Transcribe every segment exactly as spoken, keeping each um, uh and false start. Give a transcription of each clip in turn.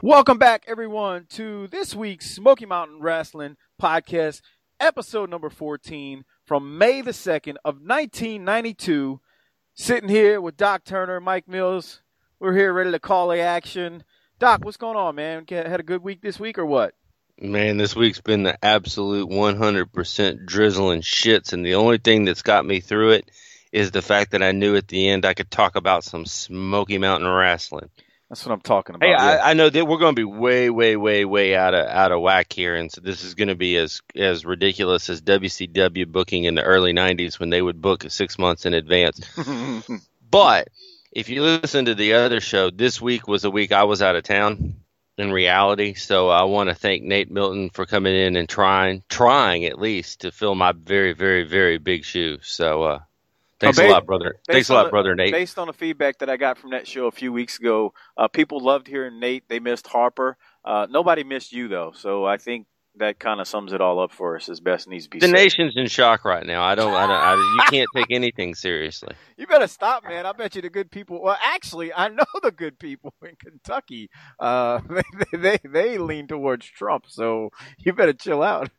Welcome back, everyone, to this week's Smoky Mountain Wrestling Podcast, episode number fourteen from May the second of nineteen ninety-two. Sitting here with Doc Turner, Mike Mills. We're here ready to call the action. Doc, what's going on, man? Had a good week this week or what? Man, this week's been the absolute one hundred percent drizzling shits, and the only thing that's got me through it is the fact that I knew at the end I could talk about some Smoky Mountain wrestling. That's what I'm talking about. Hey, yeah. I, I know that we're going to be way, way, way, way out of out of whack here, and so this is going to be as as ridiculous as W C W booking in the early nineties when they would book six months in advance. But if you listen to the other show, this week was a week I was out of town in reality, so I want to thank Nate Milton for coming in and trying, trying at least to fill my very, very, very big shoes. So. uh Thanks oh, a lot, brother. Thanks a lot, the, brother Nate. Based on the feedback that I got from that show a few weeks ago, uh, people loved hearing Nate. They missed Harper. Uh, nobody missed you, though. So I think that kind of sums it all up for us as best needs to be the said. nation's in shock right now. I don't, I don't, I, you can't take anything seriously. You better stop, man. I bet you the good people, well, actually, I know the good people in Kentucky, uh, they, they, they lean towards Trump. So you better chill out.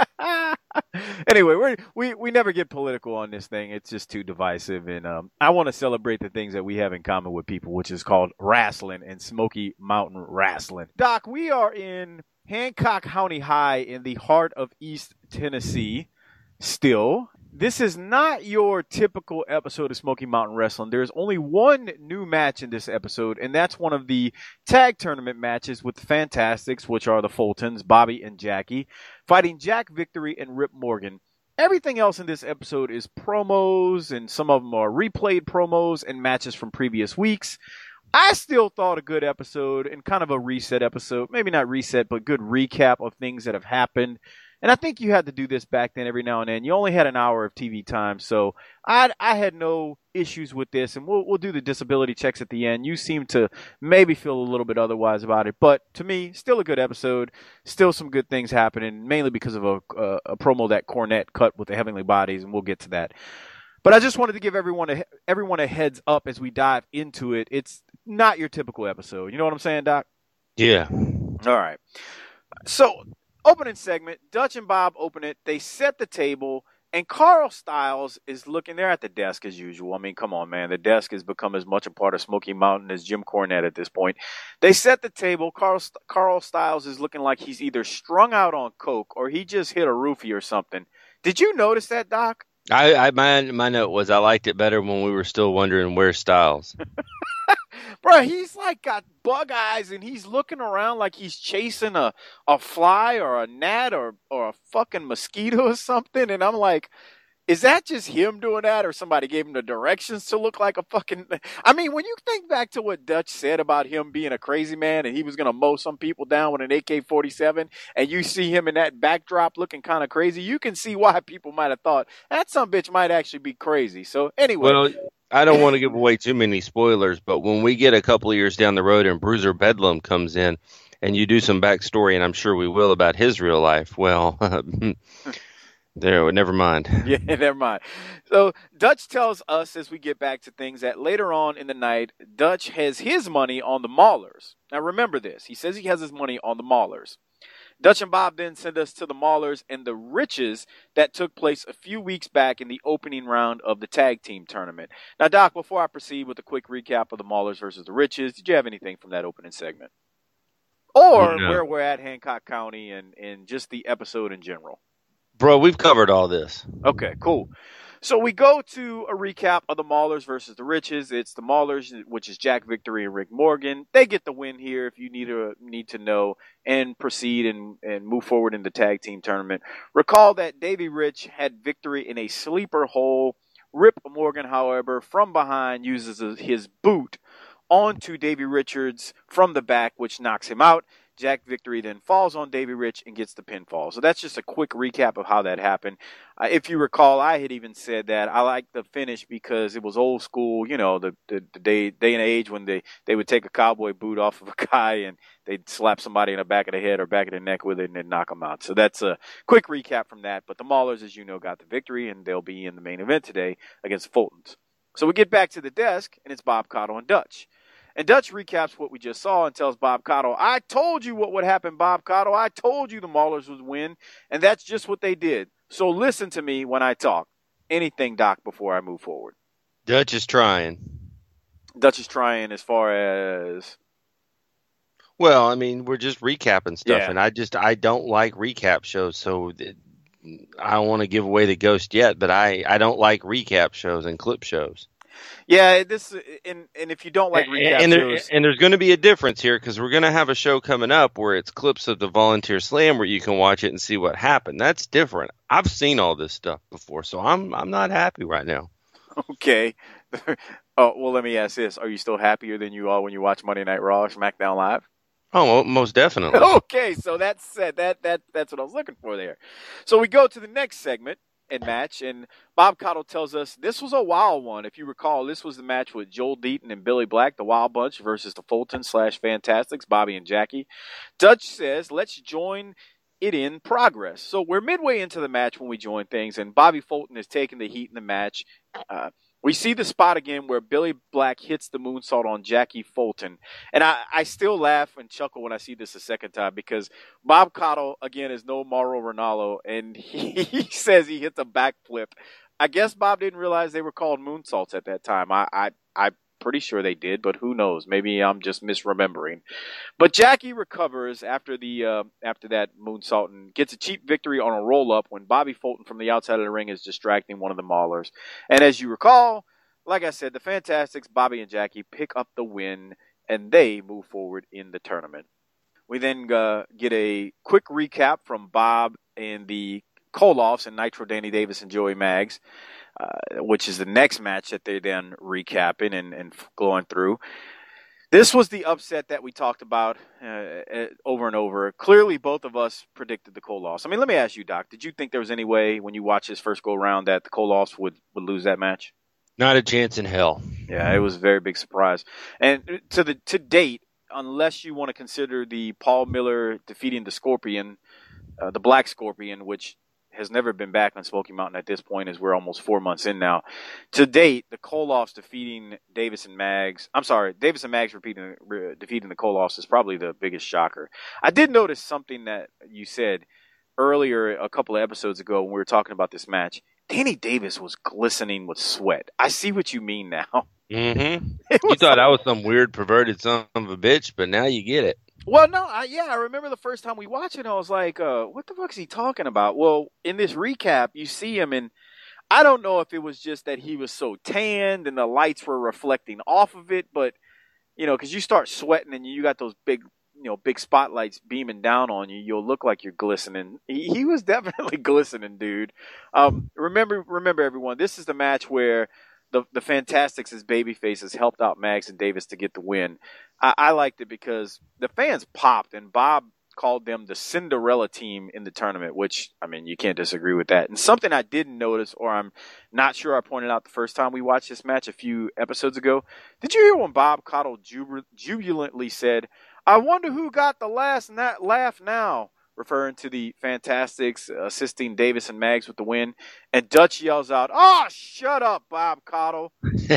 Anyway, we we we never get political on this thing. It's just too divisive, and um, I want to celebrate the things that we have in common with people, which is called wrestling and Smoky Mountain Wrestling. Doc, we are in Hancock County High in the heart of East Tennessee. Still, this is not your typical episode of Smoky Mountain Wrestling. There's only one new match in this episode, and that's one of the tag tournament matches with the Fantastics, which are the Fultons, Bobby and Jackie, fighting Jack Victory and Rip Morgan. Everything else in this episode is promos, and some of them are replayed promos and matches from previous weeks. I still thought a good episode and kind of a reset episode. Maybe not reset, but good recap of things that have happened. And I think you had to do this back then every now and then. You only had an hour of T V time, so I I had no issues with this. And we'll we'll do the disability checks at the end. You seem to maybe feel a little bit otherwise about it, but to me, still a good episode. Still some good things happening, mainly because of a a, a promo that Cornette cut with the Heavenly Bodies, and we'll get to that. But I just wanted to give everyone a everyone a heads up as we dive into it. It's not your typical episode. You know what I'm saying, Doc? Yeah. All right. So. Opening segment, Dutch and Bob open it. They set the table, and Carl Styles is looking. They're at the desk as usual. I mean, come on, man. The desk has become as much a part of Smoky Mountain as Jim Cornette at this point. They set the table. Carl, Carl Styles is looking like he's either strung out on coke or he just hit a roofie or something. Did you notice that, Doc? I, I my my note was I liked it better when we were still wondering where's Styles. Bro, he's like got bug eyes and he's looking around like he's chasing a, a fly or a gnat or, or a fucking mosquito or something. And I'm like, is that just him doing that or somebody gave him the directions to look like a fucking... I mean, when you think back to what Dutch said about him being a crazy man and he was going to mow some people down with an A K forty-seven and you see him in that backdrop looking kind of crazy, you can see why people might have thought that some bitch might actually be crazy. So anyway... Well, I don't want to give away too many spoilers, but when we get a couple of years down the road and Bruiser Bedlam comes in and you do some backstory, and I'm sure we will, about his real life, well, there, never mind. Yeah, never mind. So Dutch tells us as we get back to things that later on in the night, Dutch has his money on the Maulers. Now remember this. He says he has his money on the Maulers. Dutch and Bob then send us to the Maulers and the Riches that took place a few weeks back in the opening round of the tag team tournament. Now, Doc, before I proceed with a quick recap of the Maulers versus the Riches, did you have anything from that opening segment? Or no. where we're at Hancock County and, and just the episode in general? Bro, we've covered all this. Okay, cool. So we go to a recap of the Maulers versus the Riches. It's the Maulers, which is Jack Victory and Rick Morgan. They get the win here if you need to need to know, and proceed and, and move forward in the tag team tournament. Recall that Davey Rich had Victory in a sleeper hole. Rip Morgan, however, from behind uses his boot onto Davey Richards from the back, which knocks him out. Jack Victory then falls on Davey Rich and gets the pinfall. So that's just a quick recap of how that happened. Uh, if you recall, I had even said that I liked the finish because it was old school, you know, the, the, the day day and age when they, they would take a cowboy boot off of a guy and they'd slap somebody in the back of the head or back of the neck with it and then knock them out. So that's a quick recap from that. But the Maulers, as you know, got the victory, and they'll be in the main event today against Fultons. So we get back to the desk, and it's Bob Caudle and Dutch. And Dutch recaps what we just saw and tells Bob Caudle, I told you what would happen, Bob Caudle. I told you the Maulers would win, and that's just what they did. So listen to me when I talk. Anything, Doc, before I move forward. Dutch is trying. Dutch is trying as far as... Well, I mean, we're just recapping stuff, Yeah. and I just I don't like recap shows, so I don't want to give away the ghost yet, but I, I don't like recap shows and clip shows. Yeah, this and and if you don't like recap and, and shows, there, and there's going to be a difference here because we're going to have a show coming up where it's clips of the Volunteer Slam where you can watch it and see what happened. That's different. I've seen all this stuff before, so I'm I'm not happy right now. Okay. Oh well, let me ask this: are you still happier than you are when you watch Monday Night Raw or SmackDown Live? Oh, well, most definitely. Okay, so that's said. That that that's what I was looking for there. So we go to the next segment and match, and Bob Caudle tells us this was a wild one. If you recall, this was the match with Joel Deaton and Billy Black, the Wild Bunch, versus the Fulton slash Fantastics, Bobby and Jackie. Dutch says, let's join it in progress. So we're midway into the match when we join things, and Bobby Fulton is taking the heat in the match. Uh, we see the spot again where Billy Black hits the moonsault on Jackie Fulton. And I, I still laugh and chuckle when I see this a second time because Bob Caudle, again, is no Mauro Ranallo, and he, he says he hits a backflip. I guess Bob didn't realize they were called moonsaults at that time. I, I, I'm pretty sure they did, but who knows? Maybe I'm just misremembering. But Jackie recovers after the uh, after that moonsault and gets a cheap victory on a roll-up when Bobby Fulton from the outside of the ring is distracting one of the Maulers. And as you recall, like I said, the Fantastics, Bobby and Jackie, pick up the win, and they move forward in the tournament. We then uh, get a quick recap from Bob and the Koloffs and Nitro Danny Davis and Joey Maggs, uh, which is the next match that they're then recapping and, and going through. This was the upset that we talked about uh, over and over. Clearly, both of us predicted the Koloffs. I mean, let me ask you, Doc, did you think there was any way when you watched this first go-around that the Koloffs would, would lose that match? Not a chance in hell. Yeah, it was a very big surprise. And to the to date, unless you want to consider the Paul Miller defeating the Scorpion, uh, the Black Scorpion, which has never been back on Smoky Mountain at this point, as we're almost four months in now. To date, the Koloffs defeating Davis and Maggs, I'm sorry, Davis and Maggs repeating, re, defeating the Koloffs is probably the biggest shocker. I did notice something that you said earlier, a couple of episodes ago, when we were talking about this match. Danny Davis was glistening with sweat. I see what you mean now. Mm-hmm. You thought I was some weird perverted son of a bitch, but now you get it. Well, no, I, yeah, I remember the first time we watched it, I was like, uh, what the fuck is he talking about? Well, in this recap, you see him, and I don't know if it was just that he was so tanned and the lights were reflecting off of it, but, you know, because you start sweating and you got those big, you know, big spotlights beaming down on you, you'll look like you're glistening. He, he was definitely glistening, dude. Um, remember, remember, everyone, this is the match where the the Fantastics as babyfaces helped out Maggs and Davis to get the win. I, I liked it because the fans popped, and Bob called them the Cinderella team in the tournament, which, I mean, you can't disagree with that. And something I didn't notice, or I'm not sure I pointed out the first time we watched this match a few episodes ago, did you hear when Bob Caudle jub- jubilantly said, I wonder who got the last na- laugh now, referring to the Fantastics assisting Davis and Maggs with the win. And Dutch yells out, oh, shut up, Bob Caudle.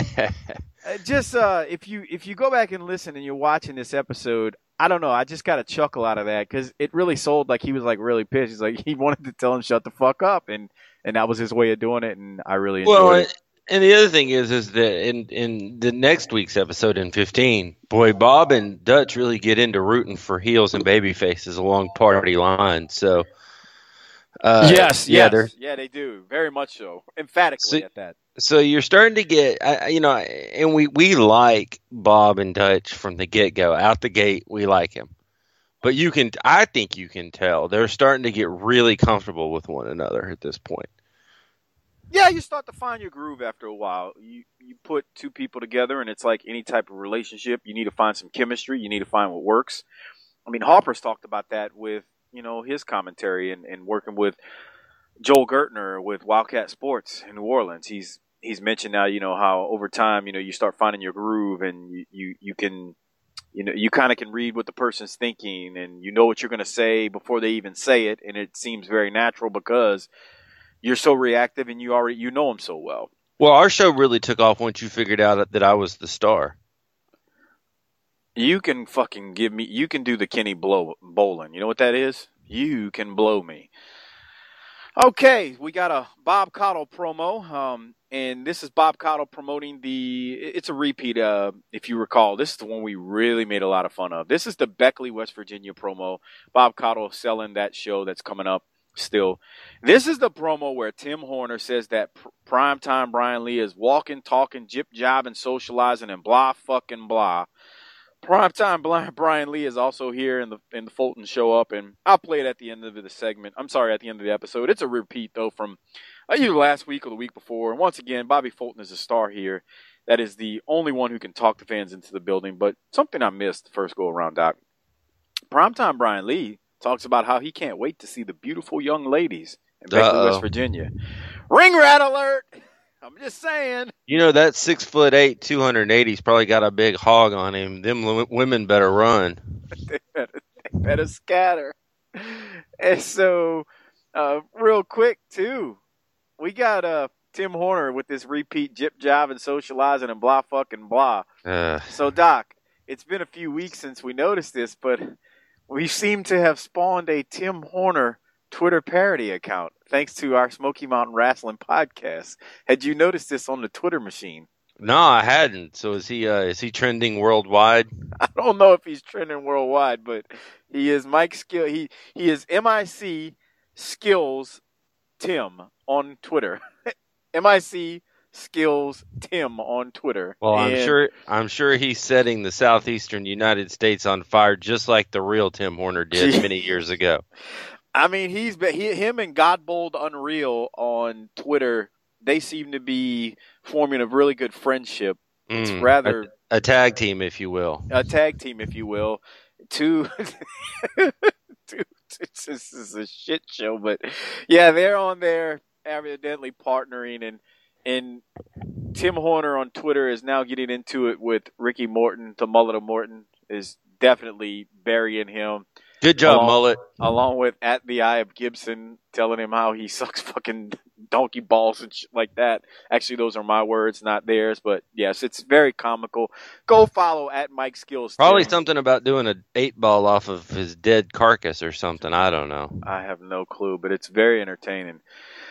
Just uh, if you if you go back and listen and you're watching this episode, I don't know, I just got a chuckle out of that because it really sold like he was like really pissed. He's like, he wanted to tell him shut the fuck up, and, and that was his way of doing it, and I really enjoyed well, it. And the other thing is, is that in, in the next week's episode in fifteen, boy, Bob and Dutch really get into rooting for heels and baby faces along party lines. So, uh, yes, yeah, yes, yeah, they do very much so, emphatically so, at that. So you're starting to get, you know, and we we like Bob and Dutch from the get go, out the gate. We like him, but you can, I think you can tell they're starting to get really comfortable with one another at this point. Yeah, you start to find your groove after a while. You you put two people together, and it's like any type of relationship. You need to find some chemistry. You need to find what works. I mean, Harper's talked about that with, you know, his commentary and, and working with Joel Gertner with Wildcat Sports in New Orleans. He's he's mentioned now, you know, how over time, you know, you start finding your groove, and you, you, you can, you know, you kind of can read what the person's thinking, and you know what you're going to say before they even say it, and it seems very natural because you're so reactive and you already you know them so well. Well, our show really took off once you figured out that I was the star. You can fucking give me. You can do the Kenny blow bowling. You know what that is? You can blow me. Okay, we got a Bob Caudle promo, um, and this is Bob Caudle promoting the. It's a repeat, uh, if you recall. This is the one we really made a lot of fun of. This is the Beckley, West Virginia promo. Bob Caudle selling that show that's coming up still. This is the promo where Tim Horner says that pr- primetime Brian Lee is walking, talking, jip jobbing, socializing, and blah fucking blah. Primetime Brian Lee is also here in the in the Fulton show up, and I'll play it at the end of the segment. I'm sorry, at the end of the episode. It's a repeat, though, from either last week or the week before. And once again, Bobby Fulton is a star here. That is the only one who can talk the fans into the building. But something I missed the first go-around, Doc. Primetime Brian Lee talks about how he can't wait to see the beautiful young ladies in Beckley, West Virginia. Ring rat alert! I'm just saying. You know, that six foot eight, two hundred eighty's probably got a big hog on him. Them w- women better run. they, better, they better scatter. And so, uh, real quick, too, we got uh, Tim Horner with this repeat jip jive and socializing and blah fucking blah. Uh, so, Doc, it's been a few weeks since we noticed this, but we seem to have spawned a Tim Horner Twitter parody account, thanks to our Smoky Mountain Wrestling podcast. Had you noticed this on the Twitter machine? No, I hadn't. So is he? Uh, is he trending worldwide? I don't know if he's trending worldwide, but he is Mike Skill. He he is M I C Skills Tim on Twitter. M I C Skills Tim on Twitter. Well, and I'm sure. I'm sure he's setting the southeastern United States on fire, just like the real Tim Horner did many years ago. I mean, he's been, he, him and Godbold Unreal on Twitter. They seem to be forming a really good friendship. It's mm, rather a, a tag team, if you will. A tag team, if you will. Two, two, this is a shit show, but yeah, they're on there evidently partnering, and and Tim Horner on Twitter is now getting into it with Ricky Morton. The Mullet of Morton is definitely burying him. Good job, along, Mullet. Along with At the Eye of Gibson telling him how he sucks fucking donkey balls and shit like that. Actually, those are my words, not theirs. But yes, it's very comical. Go follow at Mike Skills. Probably Tim. something about doing an eight ball off of his dead carcass or something. I don't know. I have no clue, but it's very entertaining.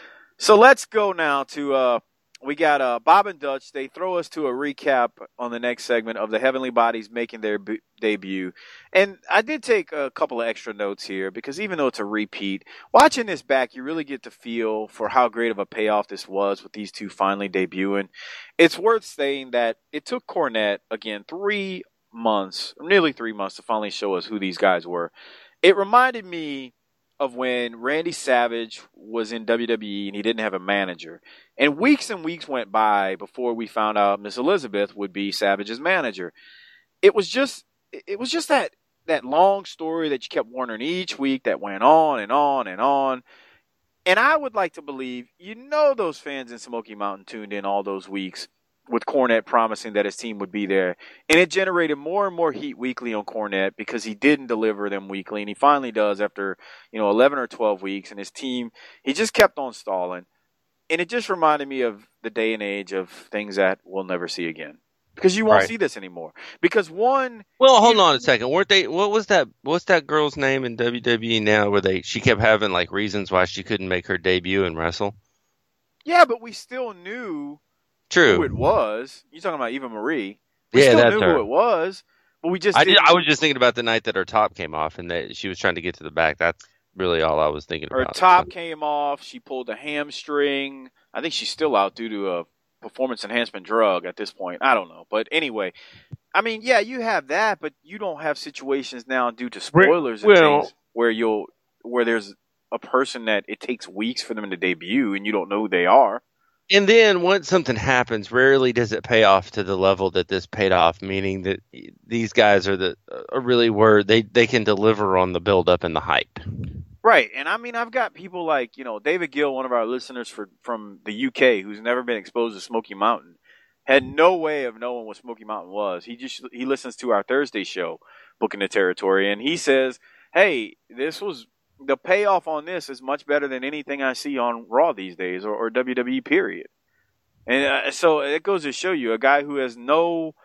So let's go now to uh, we got uh, Bob and Dutch. They throw us to a recap on the next segment of the Heavenly Bodies making their b- debut. And I did take a couple of extra notes here because even though it's a repeat, watching this back, you really get to feel for how great of a payoff this was with these two finally debuting. It's worth saying that it took Cornette, again, three months, nearly three months to finally show us who these guys were. It reminded me of when Randy Savage was in W W E and he didn't have a manager. And weeks and weeks went by before we found out Miss Elizabeth would be Savage's manager. It was just it was just that that long story that you kept wondering each week that went on and on and on. And I would like to believe, you know, those fans in Smoky Mountain tuned in all those weeks with Cornette promising that his team would be there. And it generated more and more heat weekly on Cornette because he didn't deliver them weekly. And he finally does after, you know, eleven or twelve weeks. And his team, he just kept on stalling. And it just reminded me of the day and age of things that we'll never see again. Because you won't right. see this anymore. Because one... Well, hold you, on a second. Weren't they... What was that What's that girl's name in W W E now where they she kept having, like, reasons why she couldn't make her debut and wrestle? Yeah, but we still knew... True. Who it was. You're talking about Eva Marie. We yeah, still that's knew her. who it was, but we just I, didn't... did, I was just thinking about the night that her top came off and that she was trying to get to the back. That's really all I was thinking her about. Her top so. came off. She pulled a hamstring. I think she's still out due to a performance enhancement drug at this point. I don't know. But anyway, I mean, yeah, you have that, but you don't have situations now due to spoilers and well, things where you'll where there's a person that it takes weeks for them to debut and you don't know who they are. And then once something happens, rarely does it pay off to the level that this paid off, meaning that these guys are the are really were they, they can deliver on the build up and the hype. Right. And I mean, I've got people like, you know, David Gill, one of our listeners for, from the U K, who's never been exposed to Smoky Mountain, had no way of knowing what Smoky Mountain was. He just he listens to our Thursday show, Booking the Territory, and he says, hey, this was the payoff on this is much better than anything I see on Raw these days or, or W W E period. And uh, so it goes to show you a guy who has no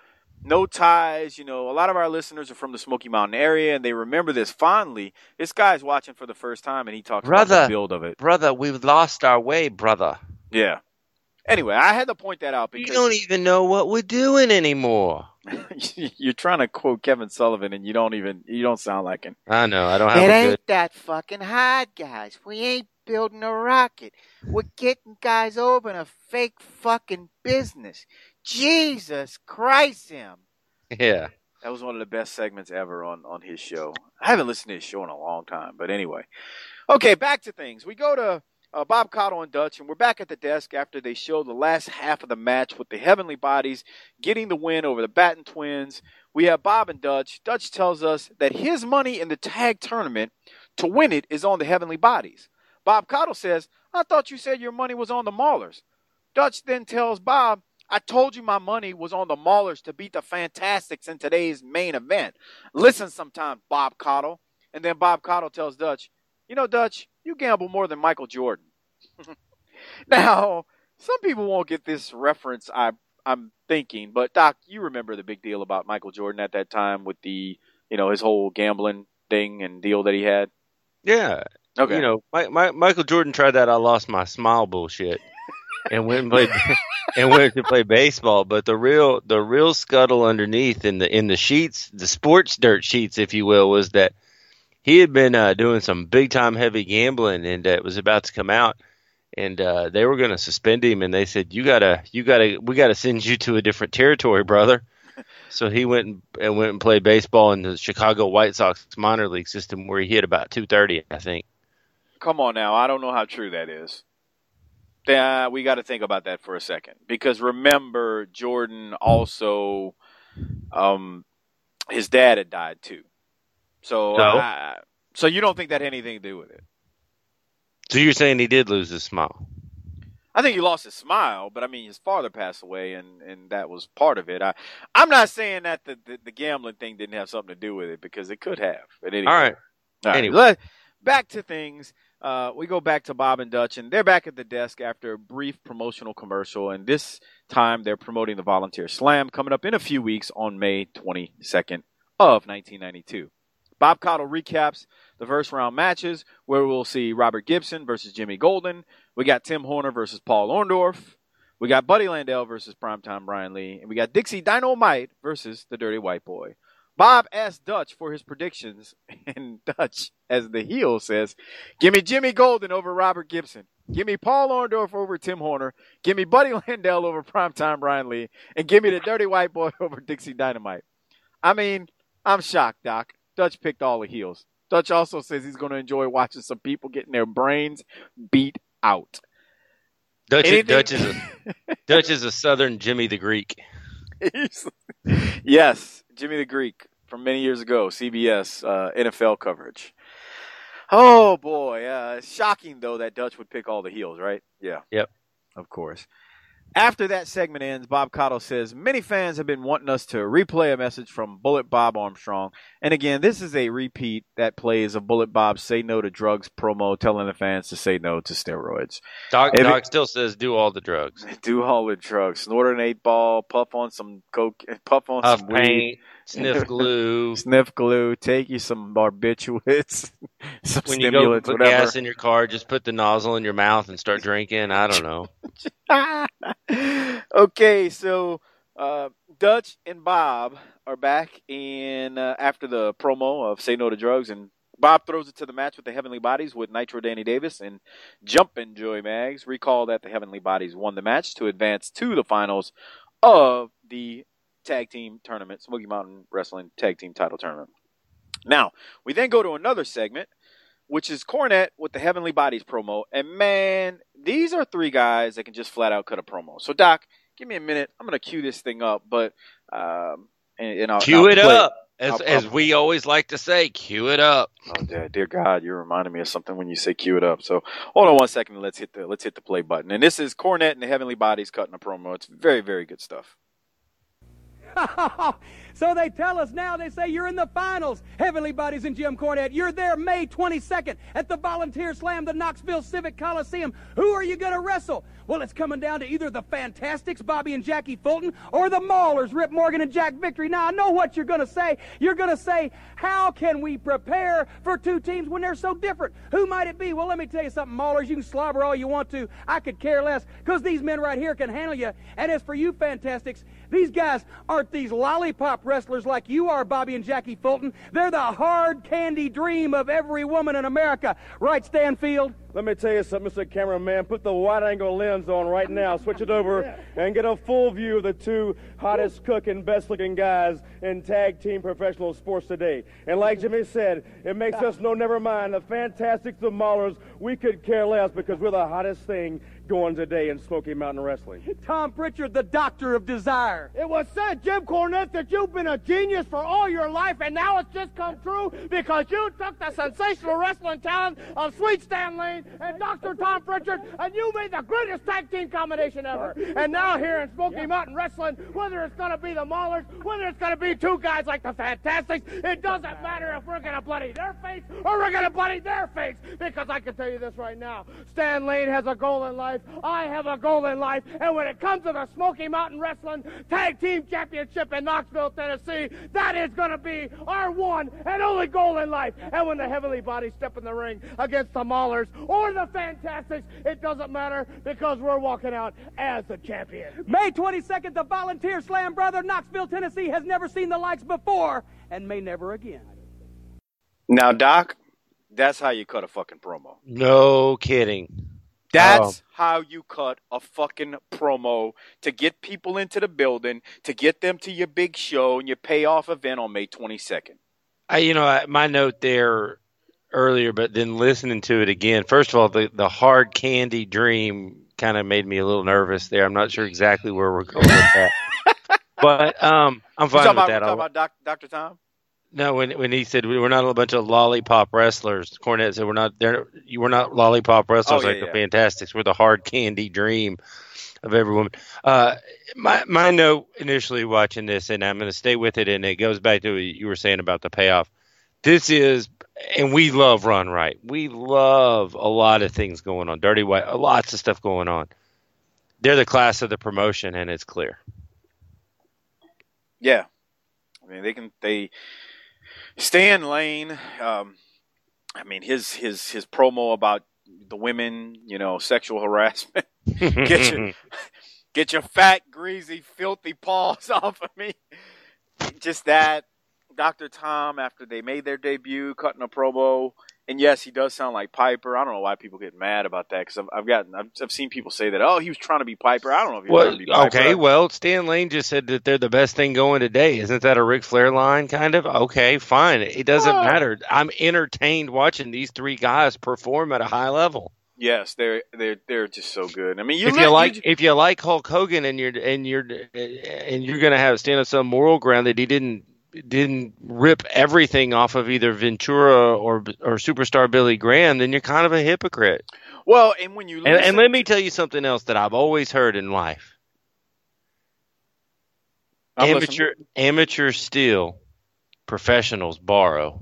no ties. You know, a lot of our listeners are from the Smoky Mountain area, and they remember this fondly. This guy's watching for the first time, and he talks brother, about the build of it. Brother, we've lost our way, brother. Yeah. Anyway, I had to point that out because you don't even know what we're doing anymore. You're trying to quote Kevin Sullivan, and you don't even you don't sound like him. I know. I don't have it a ain't good. that fucking hard, guys. We ain't building a rocket. We're getting guys over in a fake fucking business. Jesus Christ, him. Yeah. That was one of the best segments ever on, on his show. I haven't listened to his show in a long time, but anyway. Okay, back to things. We go to uh, Bob Caudle and Dutch, and we're back at the desk after they show the last half of the match with the Heavenly Bodies getting the win over the Batten Twins. We have Bob and Dutch. Dutch tells us that his money in the tag tournament to win it is on the Heavenly Bodies. Bob Caudle says, I thought you said your money was on the Maulers. Dutch then tells Bob, I told you my money was on the Maulers to beat the Fantastics in today's main event. Listen sometime, Bob Caudle. And then Bob Caudle tells Dutch, you know, Dutch, you gamble more than Michael Jordan. Now, some people won't get this reference, I, I'm thinking, but Doc, you remember the big deal about Michael Jordan at that time with the, you know, his whole gambling thing and deal that he had? Yeah. Okay. You know, my, my, Michael Jordan tried that I lost my smile bullshit and went and played and went to play baseball. But the real the real scuttle underneath in the in the sheets, the sports dirt sheets, if you will, was that he had been uh, doing some big time heavy gambling, and uh, it was about to come out, and uh, they were going to suspend him, and they said, "You gotta, you gotta, we gotta send you to a different territory, brother." So he went and, and went and played baseball in the Chicago White Sox minor league system, where he hit about two thirty, I think. Come on now, I don't know how true that is. Yeah, we got to think about that for a second, because remember, Jordan also, um, his dad had died too. So, So? uh, so you don't think that had anything to do with it? So you're saying he did lose his smile? I think he lost his smile, but I mean, his father passed away, and, and that was part of it. I, I'm not saying that the, the, the gambling thing didn't have something to do with it, because it could have. At any All point. right. All right. Anyway. Let, back to things. Uh, we go back to Bob and Dutch, and they're back at the desk after a brief promotional commercial, and this time they're promoting the Volunteer Slam coming up in a few weeks on May twenty-second of nineteen ninety-two. Bob Caudle recaps the first round matches, where we'll see Robert Gibson versus Jimmy Golden. We got Tim Horner versus Paul Orndorff. We got Buddy Landel versus Primetime Brian Lee. And we got Dixie Dynamite versus the Dirty White Boy. Bob asked Dutch for his predictions, and Dutch, as the heel, says, give me Jimmy Golden over Robert Gibson. Give me Paul Orndorff over Tim Horner. Give me Buddy Landel over Primetime Brian Lee. And give me the Dirty White Boy over Dixie Dynamite. I mean, I'm shocked, Doc. Dutch picked all the heels. Dutch also says he's going to enjoy watching some people getting their brains beat out. Dutch, Anything- Dutch, is a, Dutch is a Southern Jimmy the Greek. Yes, Jimmy the Greek from many years ago, C B S uh, N F L coverage. Oh, boy. Uh, shocking, though, that Dutch would pick all the heels, right? Yeah. Yep. Of course. After that segment ends, Bob Caudle says, many fans have been wanting us to replay a message from Bullet Bob Armstrong. And again, this is a repeat that plays of Bullet Bob's Say No to Drugs promo, telling the fans to say no to steroids. Doc, If Doc it- still says do all the drugs. Do all the drugs. Snort an eight ball, puff on some coke, puff on Huff some weed. paint, sniff glue. Sniff glue, take you some barbiturates, some When you go stimulants, put whatever. gas in your car, just put the nozzle in your mouth and start drinking. I don't know. Okay, so uh, Dutch and Bob are back in uh, after the promo of Say No to Drugs, and Bob throws it to the match with the Heavenly Bodies with Nitro Danny Davis and Jumpin' Joey Maggs. Recall that the Heavenly Bodies won the match to advance to the finals of the tag team tournament, Smoky Mountain Wrestling Tag Team Title Tournament. Now, we then go to another segment, which is Cornette with the Heavenly Bodies promo. And, man, these are three guys that can just flat out cut a promo. So, Doc, give me a minute. I'm going to cue this thing up, but um, and, and I'll Cue I'll it play up. As, I'll- as I'll- we always like to say, cue it up. Oh, dear, dear God, you're reminding me of something when you say cue it up. So, hold on one second. And let's hit the let's hit the play button. And this is Cornette and the Heavenly Bodies cutting a promo. It's very, very good stuff. So they tell us now, they say you're in the finals. Heavenly Bodies and Jim Cornette, you're there May twenty-second at the Volunteer Slam, the Knoxville Civic Coliseum. Who are you going to wrestle? Well, it's coming down to either the Fantastics, Bobby and Jackie Fulton, or the Maulers, Rip Morgan and Jack Victory. Now, I know what you're going to say. You're going to say, how can we prepare for two teams when they're so different? Who might it be? Well, let me tell you something, Maulers, you can slobber all you want to. I could care less, because these men right here can handle you. And as for you Fantastics, these guys aren't these lollipop wrestlers like you are, Bobby and Jackie Fulton. They're the hard candy dream of every woman in America. Right, Stanfield? Let me tell you something, Mister Cameraman. Put the wide-angle lens on right now. Switch it over and get a full view of the two hottest cooking, best-looking guys in tag team professional sports today. And like Jimmy said, it makes us know, never mind, the Fantastics, the Maulers, we could care less because we're the hottest thing going today in Smoky Mountain Wrestling. Tom Pritchard, the Doctor of Desire. It was said, Jim Cornette, that you've been a genius for all your life, and now it's just come true because you took the sensational wrestling talent of Sweet Stan Lane and Doctor Tom Pritchard, and you made the greatest tag team combination ever. And now here in Smoky Mountain Wrestling, whether it's going to be the Maulers, whether it's going to be two guys like the Fantastics, it doesn't matter if we're going to bloody their face or we're going to bloody their face, because I can tell you this right now, Stan Lane has a goal in life, I have a goal in life, and when it comes to the Smoky Mountain Wrestling Tag Team Championship in Knoxville, Tennessee, that is going to be our one and only goal in life. And when the Heavenly Bodies step in the ring against the Maulers or the Fantastics, it doesn't matter because we're walking out as the champion. May twenty-second, the Volunteer Slam, brother. Knoxville, Tennessee has never seen the likes before and may never again. Now, Doc, that's how you cut a fucking promo. No kidding. That's Oh. how you cut a fucking promo to get people into the building, to get them to your big show and your payoff event on May twenty-second. I, you know, I, my note there earlier, but then listening to it again, first of all, the, the hard candy dream kind of made me a little nervous there. I'm not sure exactly where we're going with that. But um, I'm fine with about, that. You talking about Doc, Doctor Tom? No, when when he said we're not a bunch of lollipop wrestlers, Cornette said we're not there. We're not lollipop wrestlers Oh, yeah, like yeah. the Fantastics. We're the hard candy dream of every woman. Uh, my my note initially watching this, and I'm going to stay with it, and it goes back to what you were saying about the payoff. This is, and we love Run Right. We love a lot of things going on. Dirty White, lots of stuff going on. They're the class of the promotion, and it's clear. Yeah, I mean they can they. Stan Lane, um, I mean his his his promo about the women, you know, sexual harassment. get your get your fat, greasy, filthy paws off of me. Just that. Doctor Tom, after they made their debut, cutting a promo, and yes, he does sound like Piper. I don't know why people get mad about that because I've, I've gotten, I've, I've seen people say that, oh, he was trying to be Piper. I don't know if he was Well, trying to be Piper. okay, well, Stan Lane just said that they're the best thing going today. Isn't that a Ric Flair line, kind of? Okay, fine. It doesn't Oh. matter. I'm entertained watching these three guys perform at a high level. Yes, they're they're they're just so good. I mean, you If let- you like, you- if you like Hulk Hogan, and you're and you're and you're gonna have stand on some moral ground that he didn't didn't rip everything off of either Ventura or or Superstar Billy Graham, then you're kind of a hypocrite. well, and when you And, listen and let me tell you something else that I've always heard in life. I'm Amateur, amateur steal, professionals borrow.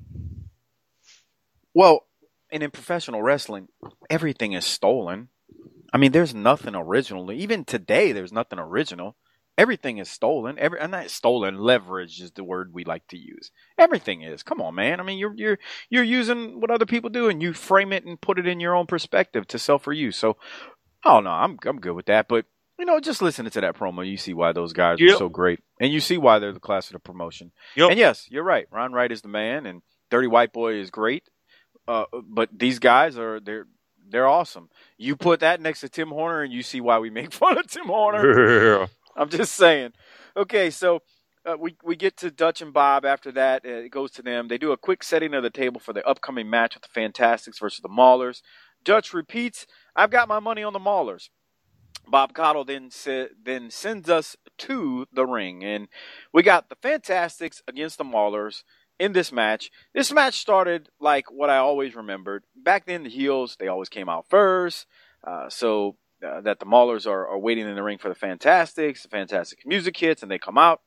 Well, and in professional wrestling, everything is stolen. I mean, there's nothing original. Even today, there's nothing original. Everything is stolen. Every, and not stolen. Leverage is the word we like to use. Everything is. Come on, man. I mean, you're you're you're using what other people do, and you frame it and put it in your own perspective to sell for you. So, oh no, I'm I'm good with that. But you know, just listening to that promo, you see why those guys Yep. are so great, and you see why they're the class of the promotion. Yep. And yes, you're right. Ron Wright is the man, and Dirty White Boy is great. Uh, but these guys are they're they're awesome. You put that next to Tim Horner, and you see why we make fun of Tim Horner. I'm just saying. Okay, so uh, we we get to Dutch and Bob. After that, uh, it goes to them. They do a quick setting of the table for the upcoming match with the Fantastics versus the Maulers. Dutch repeats, "I've got my money on the Maulers." Bob Caudle then sa- then sends us to the ring, and we got the Fantastics against the Maulers in this match. This match started like what I always remembered. Back then, the heels, they always came out first. Uh, so uh, that the Maulers are, are waiting in the ring for the Fantastics. The Fantastics music hits, and they come out.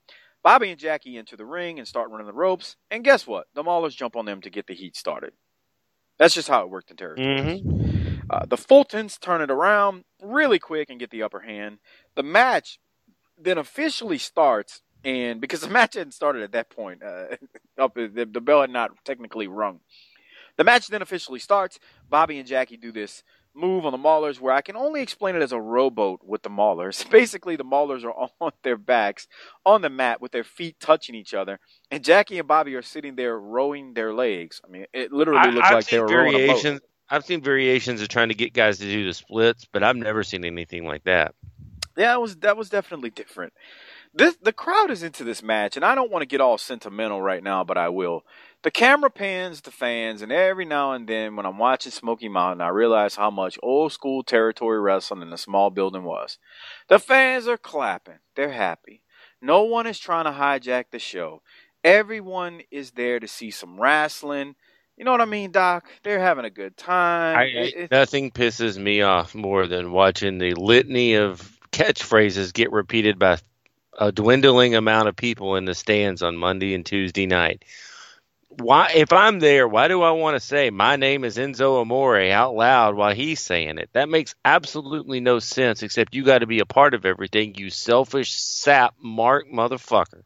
Bobby and Jackie enter the ring and start running the ropes. And guess what? The Maulers jump on them to get the heat started. That's just how it worked in territories. Mm-hmm. Uh, the Fultons turn it around really quick and get the upper hand. The match then officially starts, and because the match hadn't started at that point, uh, up the, the bell had not technically rung. The match then officially starts. Bobby and Jackie do this move on the Maulers where I can only explain it as a rowboat with the Maulers. Basically, the Maulers are on their backs on the mat with their feet touching each other, and Jackie and Bobby are sitting there rowing their legs. I mean, it literally looked I, like they were rowing a boat. I've seen variations of trying to get guys to do the splits, but I've never seen anything like that. Yeah, it was that was definitely different. This the crowd is into this match, and I don't want to get all sentimental right now, but I will. The camera pans the fans, and every now and then when I'm watching Smoky Mountain, I realize how much old school territory wrestling in a small building was. The fans are clapping. They're happy. No one is trying to hijack the show. Everyone is there to see some wrestling. You know what I mean, Doc? They're having a good time. I, It- nothing pisses me off more than watching the litany of catchphrases get repeated by a dwindling amount of people in the stands on Monday and Tuesday night. Why, if I'm there, why do I want to say my name is Enzo Amore out loud while he's saying it? That makes absolutely no sense, except you got to be a part of everything, you selfish sap mark motherfucker.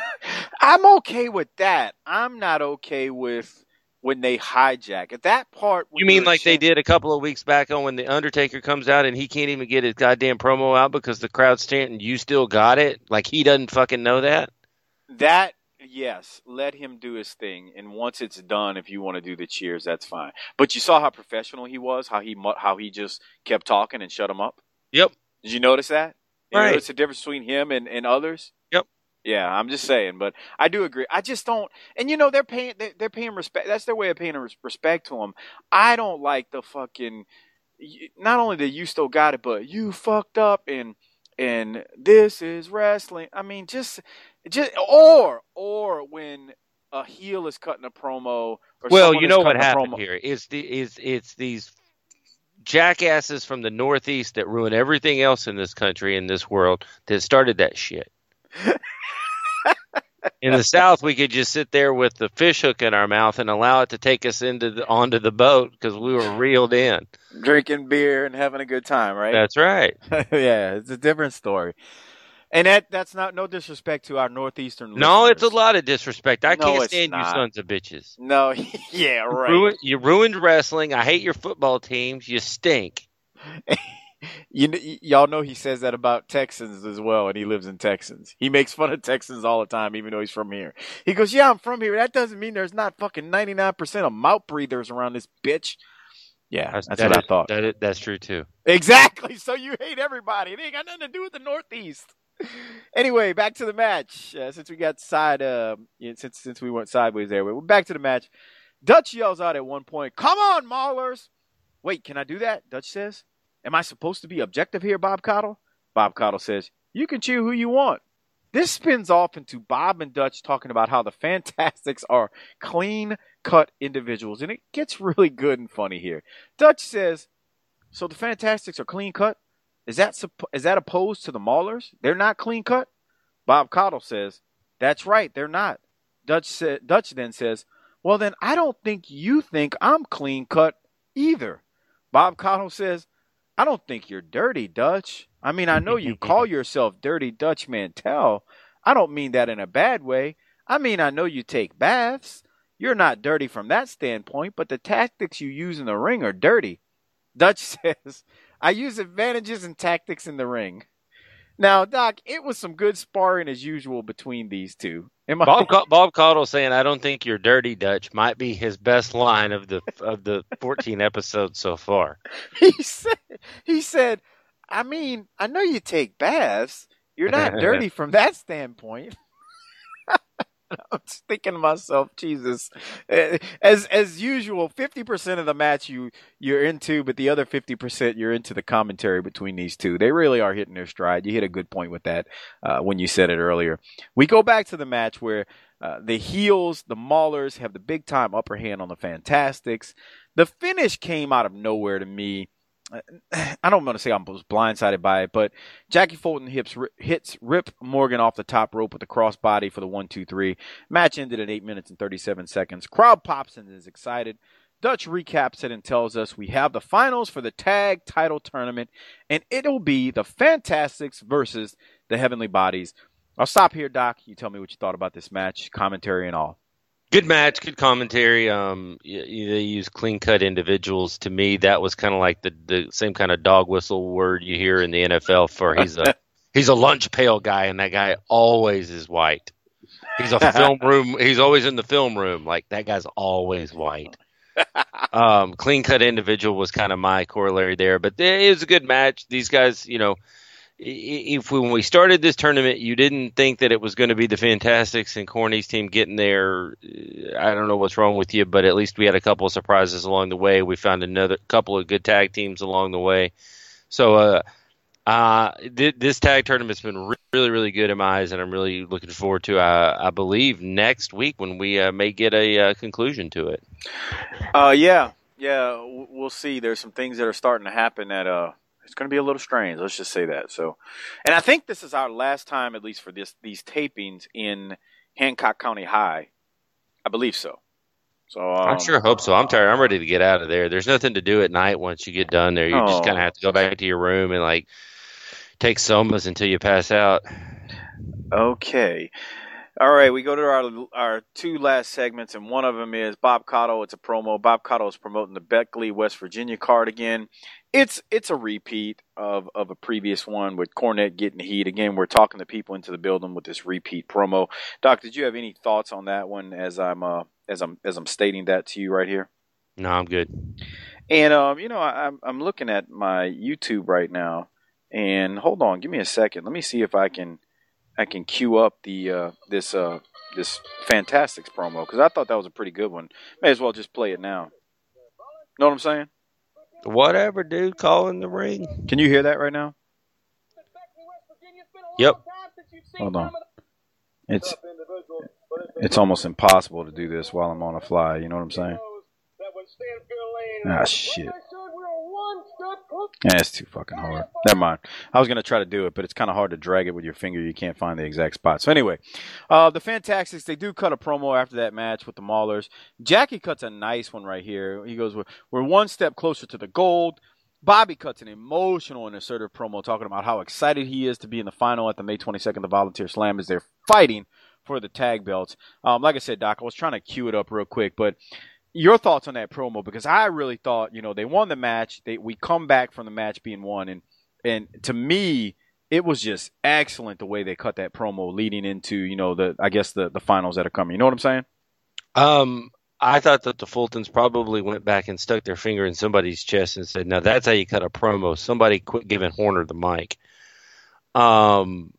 I'm okay with that. I'm not okay with when they hijack. At that part, when You mean you're like they chanting- did a couple of weeks back on when The Undertaker comes out and he can't even get his goddamn promo out because the crowd's chanting, "You still got it"? Like he doesn't fucking know that? That, yes, let him do his thing. And once it's done, if you want to do the cheers, that's fine. But you saw how professional he was, how he mu- how he just kept talking and shut him up? Yep. Did you notice that? You Right. notice the difference between him and, and others? Yep. Yeah, I'm just saying, but I do agree. I just don't, and you know they're paying they're, they're paying respect. That's their way of paying res- respect to him. I don't like the fucking. Not only that you still got it, but you fucked up and and this is wrestling. I mean, just just or or when a heel is cutting a promo. Or Well, someone you is know what cutting a happened promo. here is the is it's these jackasses from the Northeast that ruin everything else in this country, in this world, that started that shit. In the South, we could just sit there with the fish hook in our mouth and allow it to take us into the, onto the boat because we were reeled in. Drinking beer and having a good time, right? That's right. Yeah, it's a different story. And that that's not no disrespect to our northeastern No, it's a listeners. lot of disrespect. I No, can't it's stand you not. sons of bitches. No, yeah, right. Ruin, you ruined wrestling. I hate your football teams. You stink. You kn- y- y'all know he says that about Texans as well, and he lives in Texans. He makes fun of Texans all the time, even though he's from here. He goes, "Yeah, I'm from here. That doesn't mean there's not fucking ninety-nine percent of mouth breathers around this bitch." Yeah, that's, that what I is- thought. that is- that's true too. Exactly. So you hate everybody. It ain't got nothing to do with the Northeast. Anyway, back to the match. Uh, since we got side, uh, yeah, since since we went sideways there, we're back to the match. Dutch yells out at one point, "Come on, Maulers!" Wait, can I do that? Dutch says. Am I supposed to be objective here, Bob Cottle? Bob Cottle says, "You can cheer who you want." This spins off into Bob and Dutch talking about how the Fantastics are clean-cut individuals, and it gets really good and funny here. Dutch says, "So the Fantastics are clean-cut? Is that supp- is that opposed to the Maulers? They're not clean-cut?" Bob Cottle says, "That's right, they're not." Dutch sa- Dutch then says, "Well, then I don't think you think I'm clean-cut either." Bob Cottle says, "I don't think you're dirty, Dutch. I mean, I know you call yourself Dirty Dutch Mantel. I don't mean that in a bad way. I mean, I know you take baths. You're not dirty from that standpoint, but the tactics you use in the ring are dirty." Dutch says, "I use advantages and tactics in the ring." Now, Doc, it was some good sparring as usual between these two. Am I- Bob Ca- Bob Caudle saying, "I don't think you're dirty, Dutch," might be his best line of the of the fourteen episodes so far. He said, he said, "I mean, I know you take baths. You're not dirty from that standpoint." I'm just thinking to myself, Jesus, Eh, as as usual, fifty percent of the match you you're into, but the other fifty percent you're into the commentary between these two. They really are hitting their stride. You hit a good point with that uh, when you said it earlier. We go back to the match where uh, the heels, the Maulers, have the big time upper hand on the Fantastics. The finish came out of nowhere to me. I don't want to say I was blindsided by it, but Jackie Fulton hits, hits Rip Morgan off the top rope with a crossbody for the one, two, three. Match ended at eight minutes and thirty-seven seconds. Crowd pops and is excited. Dutch recaps it and tells us we have the finals for the tag title tournament, and it'll be the Fantastics versus the Heavenly Bodies. I'll stop here, Doc. You tell me what you thought about this match, commentary and all. Good match, good commentary. Um, you, they use clean-cut individuals. To me, that was kind of like the, the same kind of dog whistle word you hear in the N F L for he's a he's a lunch pail guy, and that guy always is white. He's a film room. He's always in the film room. Like, that guy's always white. um, clean-cut individual was kind of my corollary there. But it was a good match. These guys, you know, if we, when we started this tournament, you didn't think that it was going to be the Fantastics and Corny's team getting there, I don't know what's wrong with you, but at least we had a couple of surprises along the way. We found another couple of good tag teams along the way. So uh, uh, th- this tag tournament's been re- really, really good in my eyes, and I'm really looking forward to, uh, I believe, next week when we uh, may get a uh, conclusion to it. Uh, yeah, yeah, we'll see. There's some things that are starting to happen that uh. It's going to be a little strange. Let's just say that. So, and I think this is our last time, at least for this these tapings in Hancock County High. I believe so. So um, I sure hope so. I'm tired. I'm ready to get out of there. There's nothing to do at night once you get done there. You oh. just kind of have to go back to your room and like take somas until you pass out. Okay. All right, we go to our our two last segments, and one of them is Bob Caudle. It's a promo. Bob Caudle is promoting the Beckley, West Virginia card again. It's it's a repeat of, of a previous one with Cornette getting heat. Again, we're talking to people into the building with this repeat promo. Doc, did you have any thoughts on that one as I'm uh, as I'm as I'm stating that to you right here? No, I'm good. And um, you know, I, I'm I'm looking at my YouTube right now, and hold on, give me a second. Let me see if I can. I can queue up the uh, this uh, this Fantastics promo because I thought that was a pretty good one. May as well just play it now. Know what I'm saying? Whatever, dude. Call in the ring. Can you hear that right now? Yep. Hold on. It's it's almost impossible to do this while I'm on a fly. You know what I'm saying? Ah, shit. Yeah, it's too fucking hard. Never mind. I was going to try to do it, but it's kind of hard to drag it with your finger. You can't find the exact spot. So anyway, uh, the Fantastics, they do cut a promo after that match with the Maulers. Jackie cuts a nice one right here. He goes, we're, we're one step closer to the gold. Bobby cuts an emotional and assertive promo talking about how excited he is to be in the final at the May twenty-second, the Volunteer Slam, as they're fighting for the tag belts. Um, like I said, Doc, I was trying to cue it up real quick, but your thoughts on that promo, because I really thought, you know, they won the match. They we come back from the match being won, and and to me, it was just excellent the way they cut that promo leading into, you know, the I guess the, the finals that are coming. You know what I'm saying? Um, I thought that the Fultons probably went back and stuck their finger in somebody's chest and said, "Now that's how you cut a promo. Somebody quit giving Horner the mic." Um.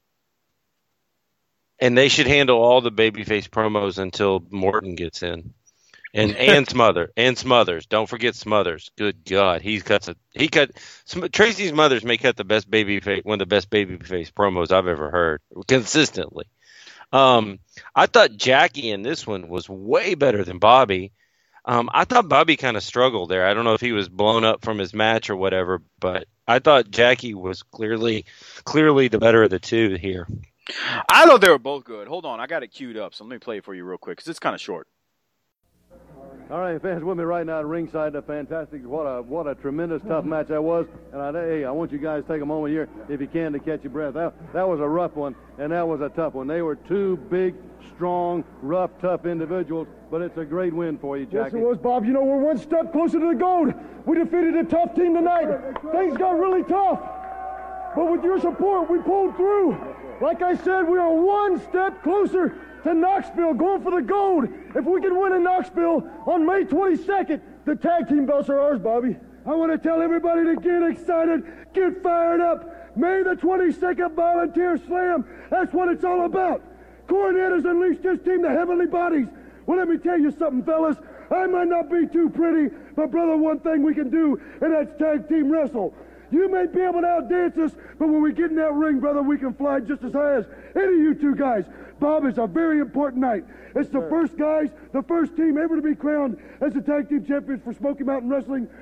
And they should handle all the babyface promos until Morton gets in. And and Smother and Smothers. Don't forget Smothers. Good God, he cuts a he cut. Tracy Smothers may cut the best baby face, one of the best baby face promos I've ever heard consistently. Um, I thought Jackie in this one was way better than Bobby. Um, I thought Bobby kind of struggled there. I don't know if he was blown up from his match or whatever, but I thought Jackie was clearly clearly the better of the two here. I thought they were both good. Hold on, I got it queued up, so let me play it for you real quick because it's kind of short. All right, fans, with me right now at ringside, the Fantastic. What a what a tremendous tough match that was. And I, hey, I want you guys to take a moment here, if you can, to catch your breath. That that was a rough one, and that was a tough one. They were two big, strong, rough, tough individuals, but it's a great win for you, Jackie. Yes, it was, Bob. You know, we're one step closer to the gold. We defeated a tough team tonight. Things got really tough, but with your support, we pulled through. Like I said, we are one step closer to Knoxville, going for the gold. If we can win in Knoxville on May twenty-second, the tag team belts are ours, Bobby. I want to tell everybody to get excited, get fired up. May the twenty-second Volunteer Slam, that's what it's all about. Cornette has unleashed his team, the Heavenly Bodies. Well, let me tell you something, fellas. I might not be too pretty, but brother, one thing we can do, and that's tag team wrestle. You may be able to outdance us, but when we get in that ring, brother, we can fly just as high as any of you two guys. Bob, it's a very important night. It's the first guys, the first team ever to be crowned as the tag team champions for Smoky Mountain Wrestling.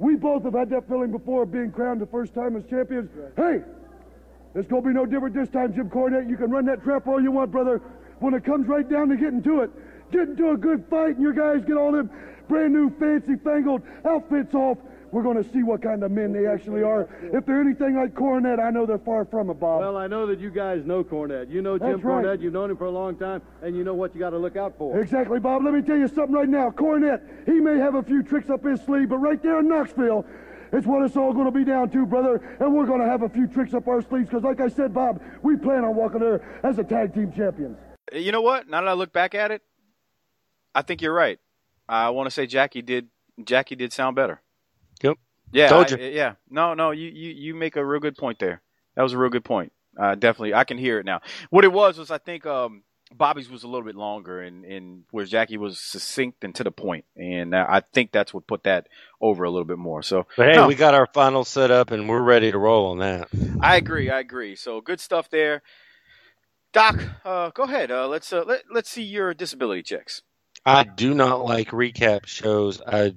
We both have had that feeling before of being crowned the first time as champions. Hey, it's going to be no different this time, Jim Cornette. You can run that trap all you want, brother. When it comes right down to getting to it, get into a good fight and your guys get all them brand new fancy fangled outfits off, we're going to see what kind of men they actually are. If they're anything like Cornette, I know they're far from it, Bob. Well, I know that you guys know Cornette. You know Jim That's right. Cornette. You've known him for a long time, and you know what you got to look out for. Exactly, Bob. Let me tell you something right now. Cornette, he may have a few tricks up his sleeve, but right there in Knoxville, it's what it's all going to be down to, brother, and we're going to have a few tricks up our sleeves because, like I said, Bob, we plan on walking there as a tag team champions. You know what? Now that I look back at it, I think you're right. I want to say Jackie did Jackie did sound better. Yep. Yeah. Told you. I, yeah. No, no, you, you, you make a real good point there. That was a real good point. Uh, definitely. I can hear it now. What it was was I think um, Bobby's was a little bit longer and, and where Jackie was succinct and to the point. And uh, I think that's what put that over a little bit more. So, But hey, no, we got our final set up and we're ready to roll on that. I agree. I agree. So good stuff there. Doc, uh, go ahead. Uh, let's uh, let, let's see your disability checks. I do not like recap shows. I,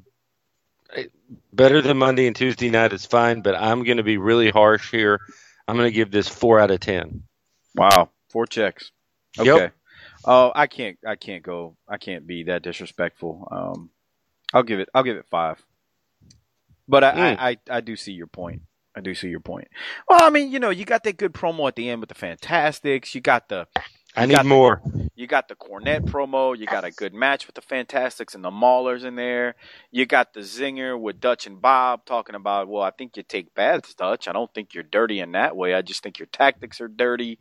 I better than Monday and Tuesday night is fine, but I'm going to be really harsh here. I'm going to give this four out of ten. Wow, four checks. Okay. Yep. Oh, I can't. I can't go. I can't be that disrespectful. Um, I'll give it. I'll give it five. But I, Mm. I, I, I do see your point. I do see your point. Well, I mean, you know, you got that good promo at the end with the Fantastics. You got the. I you need got more. The, you got the Cornette promo. You got a good match with the Fantastics and the Maulers in there. You got the zinger with Dutch and Bob talking about, well, I think you take baths, Dutch. I don't think you're dirty in that way. I just think your tactics are dirty.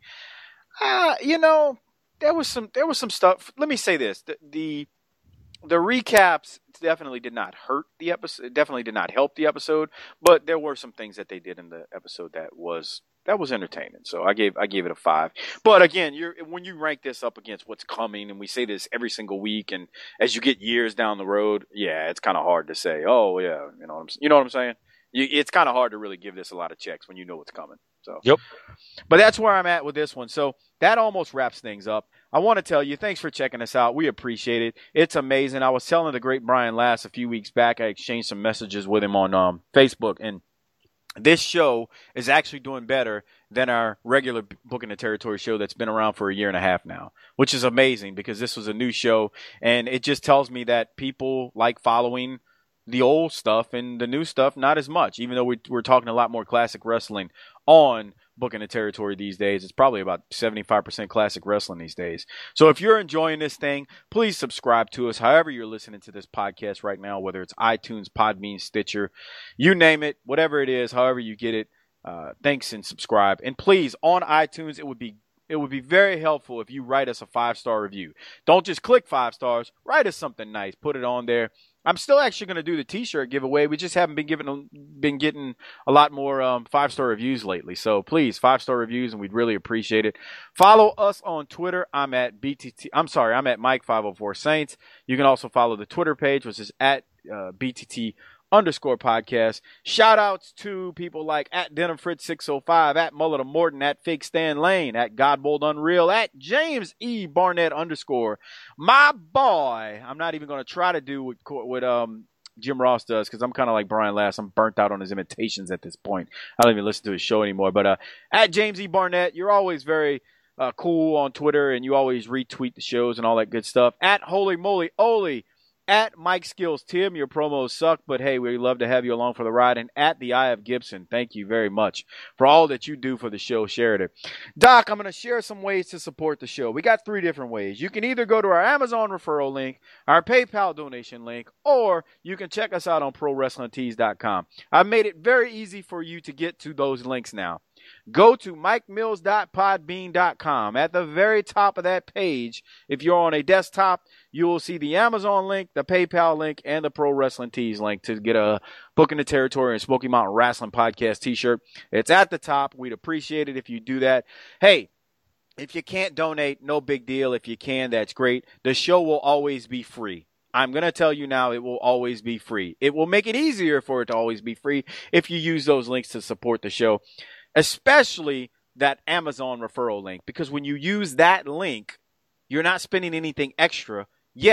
Uh, you know, there was some there was some stuff. Let me say this: the the, the recaps definitely did not hurt the episode. Definitely did not help the episode. But there were some things that they did in the episode that was. That was entertaining, so I gave I gave it a five. But again, you're when you rank this up against what's coming, and we say this every single week, and as you get years down the road, yeah, it's kind of hard to say. Oh yeah, you know what I'm you know what I'm saying? You, it's kind of hard to really give this a lot of checks when you know what's coming. So Yep. But that's where I'm at with this one. So that almost wraps things up. I want to tell you, thanks for checking us out. We appreciate it. It's amazing. I was telling the great Brian Last a few weeks back. I exchanged some messages with him on um, Facebook, and this show is actually doing better than our regular Booking the Territory show that's been around for a year and a half now, which is amazing because this was a new show, and it just tells me that people like following the old stuff and the new stuff not as much, even though we, we're talking a lot more classic wrestling on Booking the Territory these days. It's probably about seventy-five percent classic wrestling these days. So if you're enjoying this thing, please subscribe to us however you're listening to this podcast right now, whether it's iTunes, Podbean, Stitcher, you name it, whatever it is, however you get it. Uh, thanks and subscribe. And please, on iTunes, it would be it would be very helpful if you write us a five-star review. Don't just click five stars. Write us something nice. Put it on there. I'm still actually going to do the T-shirt giveaway. We just haven't been giving, been getting a lot more um, five-star reviews lately. So please, five-star reviews, and we'd really appreciate it. Follow us on Twitter. I'm at B T T. I'm sorry, I'm at Mike five oh four Saints. You can also follow the Twitter page, which is at uh, B T T underscore podcast. Shout outs to people like at Denim Fritz six oh five, at Mullet of Morton, at Fake Stan Lane, at Godbold Unreal, at James E Barnett underscore. My boy, I'm not even going to try to do what, what um Jim Ross does because I'm kind of like Brian Last. I'm burnt out on his imitations at this point. I don't even listen to his show anymore. But uh, at James E Barnett, you're always very uh, cool on Twitter, and you always retweet the shows and all that good stuff. At Holy Moly Oli. At Mike Skills Tim, your promos suck, but hey, we love to have you along for the ride. And at the Eye of Gibson, thank you very much for all that you do for the show. Share it. Doc, I'm going to share some ways to support the show. We got three different ways. You can either go to our Amazon referral link, our PayPal donation link, or you can check us out on Pro Wrestling Tees dot com. I've made it very easy for you to get to those links now. Go to mike mills dot podbean dot com. At the very top of that page, if you're on a desktop, you will see the Amazon link, the PayPal link, and the Pro Wrestling Tees link to get a Booking the Territory and Smoky Mountain Wrestling Podcast t-shirt. It's at the top. We'd appreciate it if you do that. Hey, if you can't donate, no big deal. If you can, that's great. The show will always be free. I'm going to tell you now, it will always be free. It will make it easier for it to always be free if you use those links to support the show. Especially that Amazon referral link, because when you use that link, you're not spending anything extra, yet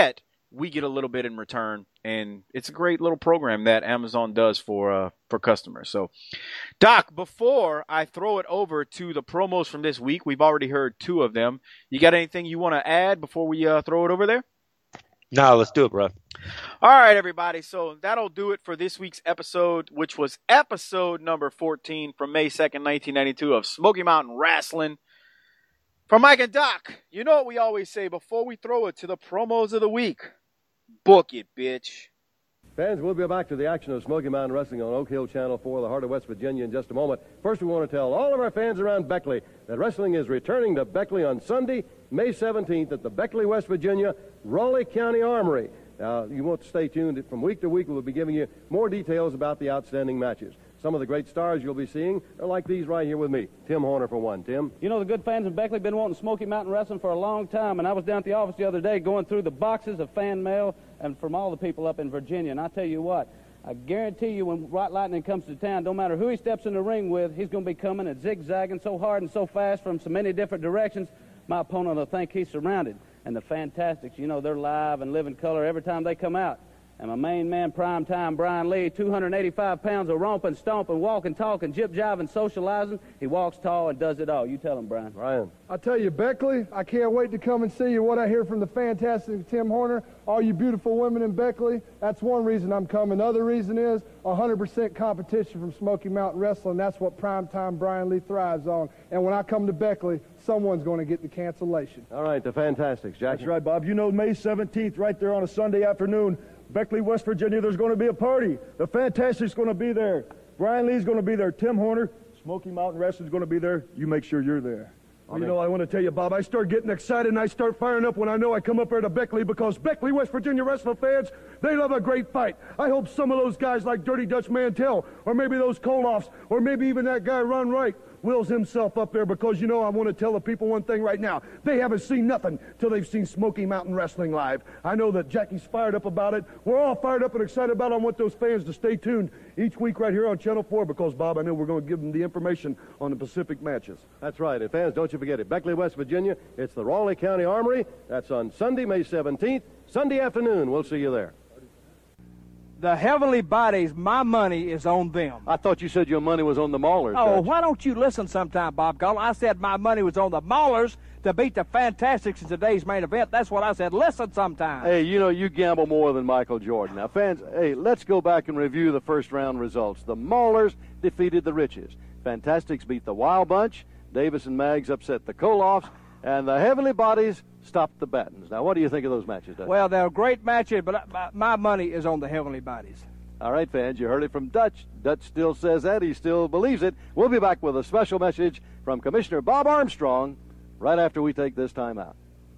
we get a little bit in return, and it's a great little program that Amazon does for uh, for customers. So, Doc, before I throw it over to the promos from this week, we've already heard two of them. You got anything you want to add before we uh, throw it over there? No, let's do it, bro. All right, everybody. So that'll do it for this week's episode, which was episode number fourteen from May second, nineteen ninety-two of Smoky Mountain Wrestling. For Mike and Doc, you know what we always say before we throw it to the promos of the week. Book it, bitch. Fans, we'll be back to the action of Smoky Mountain Wrestling on Oak Hill Channel four, the heart of West Virginia, in just a moment. First, we want to tell all of our fans around Beckley that wrestling is returning to Beckley on Sunday, May seventeenth at the Beckley, West Virginia, Raleigh County Armory. Now, you want to stay tuned. From week to week, we'll be giving you more details about the outstanding matches. Some of the great stars you'll be seeing are like these right here with me. Tim Horner, for one. Tim? You know, the good fans in Beckley have been wanting Smoky Mountain Wrestling for a long time, and I was down at the office the other day going through the boxes of fan mail and from all the people up in Virginia, and I tell you what, I guarantee you when White Lightning comes to town, no matter who he steps in the ring with, he's going to be coming and zigzagging so hard and so fast from so many different directions, my opponent will think he's surrounded. And the Fantastics, you know, they're live and live in color every time they come out. And my main man, prime time, Brian Lee, two hundred eighty-five pounds of romping, stomping, walking, talking, jip-jiving, socializing. He walks tall and does it all. You tell him, Brian. Brian. I tell you, Beckley, I can't wait to come and see you. What I hear from the fantastic Tim Horner, all you beautiful women in Beckley, that's one reason I'm coming. Other reason is one hundred percent competition from Smoky Mountain Wrestling. That's what primetime Brian Lee thrives on. And when I come to Beckley, someone's going to get the cancellation. All right, the Fantastics. Jackie. That's right, Bob. You know, May seventeenth, right there on a Sunday afternoon, Beckley, West Virginia, there's going to be a party. The Fantastics going to be there. Brian Lee's going to be there. Tim Horner, Smoky Mountain Wrestling's going to be there. You make sure you're there. Well, you know, I want to tell you, Bob, I start getting excited and I start firing up when I know I come up there to Beckley, because Beckley, West Virginia wrestling fans, they love a great fight. I hope some of those guys like Dirty Dutch Mantell, or maybe those Koloffs, or maybe even that guy Ron Wright, wills himself up there, because, you know, I want to tell the people one thing right now. They haven't seen nothing till they've seen Smoky Mountain Wrestling live. I know that Jackie's fired up about it. We're all fired up and excited about it. I want those fans to stay tuned each week right here on Channel four, because, Bob, I know we're going to give them the information on the Pacific matches. That's right. And fans, don't you forget it. Beckley, West Virginia, it's the Raleigh County Armory. That's on Sunday, May seventeenth, Sunday afternoon. We'll see you there. The Heavenly Bodies, my money is on them. I thought you said your money was on the Maulers. Oh, Dutch. why don't you listen sometime, Bob Gall? I said my money was on the Maulers to beat the Fantastics in today's main event. That's what I said. Listen sometime. Hey, you know, you gamble more than Michael Jordan. Now, fans, hey, let's go back and review the first round results. The Maulers defeated the Riches. Fantastics beat the Wild Bunch. Davis and Maggs upset the Koloffs. And the Heavenly Bodies stopped the Battens. Now, what do you think of those matches, Dutch? Well, they're great matches, but my money is on the Heavenly Bodies. All right, fans, you heard it from Dutch. Dutch still says that. He still believes it. We'll be back with a special message from Commissioner Bob Armstrong right after we take this time out.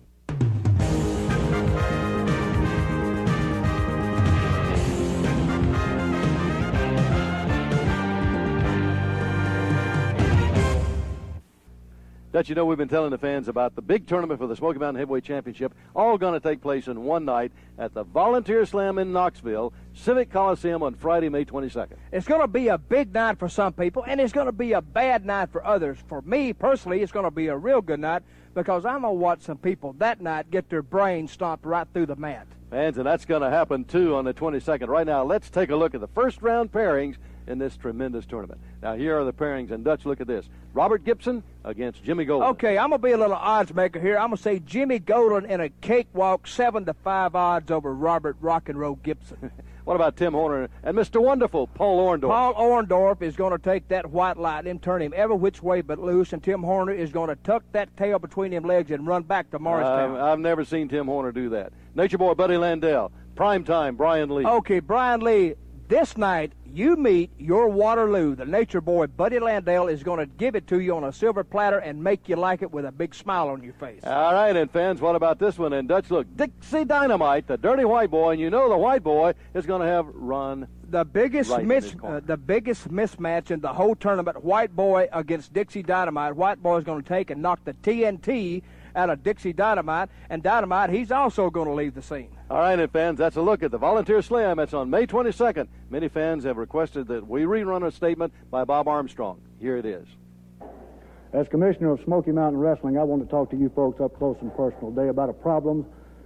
Dutch, you know, we've been telling the fans about the big tournament for the Smoky Mountain Heavyweight Championship, all going to take place in one night at the Volunteer Slam in Knoxville, Civic Coliseum on Friday, May twenty-second. It's going to be a big night for some people, and it's going to be a bad night for others. For me, personally, it's going to be a real good night, because I'm going to watch some people that night get their brains stomped right through the mat. Fans, and that's going to happen, too, on the twenty-second. Right now, let's take a look at the first-round pairings in this tremendous tournament. Now, here are the pairings, and Dutch, look at this. Robert Gibson against Jimmy Golden. Okay, I'm going to be a little odds maker here. I'm going to say Jimmy Golden in a cakewalk, seven to five odds over Robert Rock and Roll Gibson. What about Tim Horner and Mister Wonderful, Paul Orndorff? Paul Orndorff is going to take that White Lightning, turn him every which way but loose, and Tim Horner is going to tuck that tail between him legs and run back to Morristown. Uh, I've never seen Tim Horner do that. Nature Boy Buddy Landell. Primetime Brian Lee. Okay, Brian Lee, this night you meet your Waterloo. The Nature Boy Buddy Landell is going to give it to you on a silver platter and make you like it with a big smile on your face. All right, and fans, what about this one? And Dutch, look, Dixie Dynamite, the dirty white boy, and you know the white boy is going to have Ron. The biggest right mis- uh, the biggest mismatch in the whole tournament, White Boy against Dixie Dynamite. White Boy is going to take and knock the T N T out of Dixie Dynamite, and Dynamite, he's also going to leave the scene. All right, and fans, that's a look at the Volunteer Slam. It's on May twenty-second. Many fans have requested that we rerun a statement by Bob Armstrong. Here it is. As Commissioner of Smoky Mountain Wrestling, I want to talk to you folks up close and personal today about a problem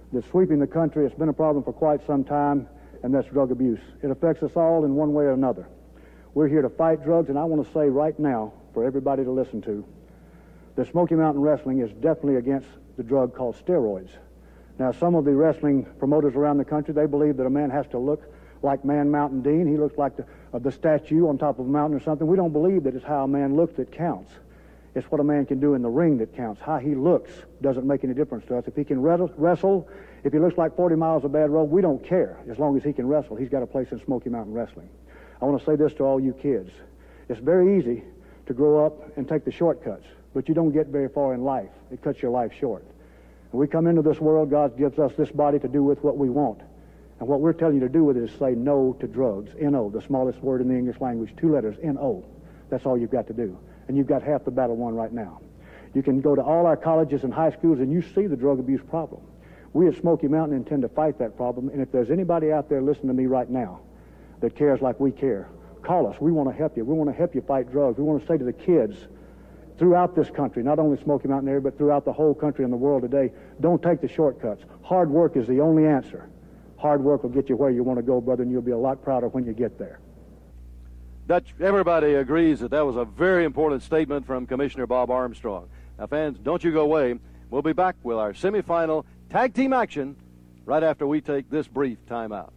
that's sweeping the country. It's been a problem for quite some time, and that's drug abuse. It affects us all in one way or another. We're here to fight drugs, and I want to say right now, for everybody to listen to, that Smoky Mountain Wrestling is definitely against the drug called steroids. Now, some of the wrestling promoters around the country, they believe that a man has to look like Man Mountain Dean. He looks like the, uh, the statue on top of a mountain or something. We don't believe that it's how a man looks that counts. It's what a man can do in the ring that counts. How he looks doesn't make any difference to us. If he can wrestle, if he looks like forty miles of bad road, we don't care as long as he can wrestle. He's got a place in Smoky Mountain Wrestling. I want to say this to all you kids. It's very easy to grow up and take the shortcuts, but you don't get very far in life. It cuts your life short. When we come into this world, God gives us this body to do with what we want. And what we're telling you to do with it is say no to drugs. N O, the smallest word in the English language, two letters, N O. That's all you've got to do. And you've got half the battle won right now. You can go to all our colleges and high schools and you see the drug abuse problem. We at Smoky Mountain intend to fight that problem, and if there's anybody out there listening to me right now that cares like we care, call us. We want to help you. We want to help you fight drugs. We want to say to the kids throughout this country, not only Smoky Mountain area, but throughout the whole country and the world today, don't take the shortcuts. Hard work is the only answer. Hard work will get you where you want to go, brother, and you'll be a lot prouder when you get there. Dutch, everybody agrees that that was a very important statement from Commissioner Bob Armstrong. Now, fans, don't you go away. We'll be back with our semifinal tag team action right after we take this brief timeout.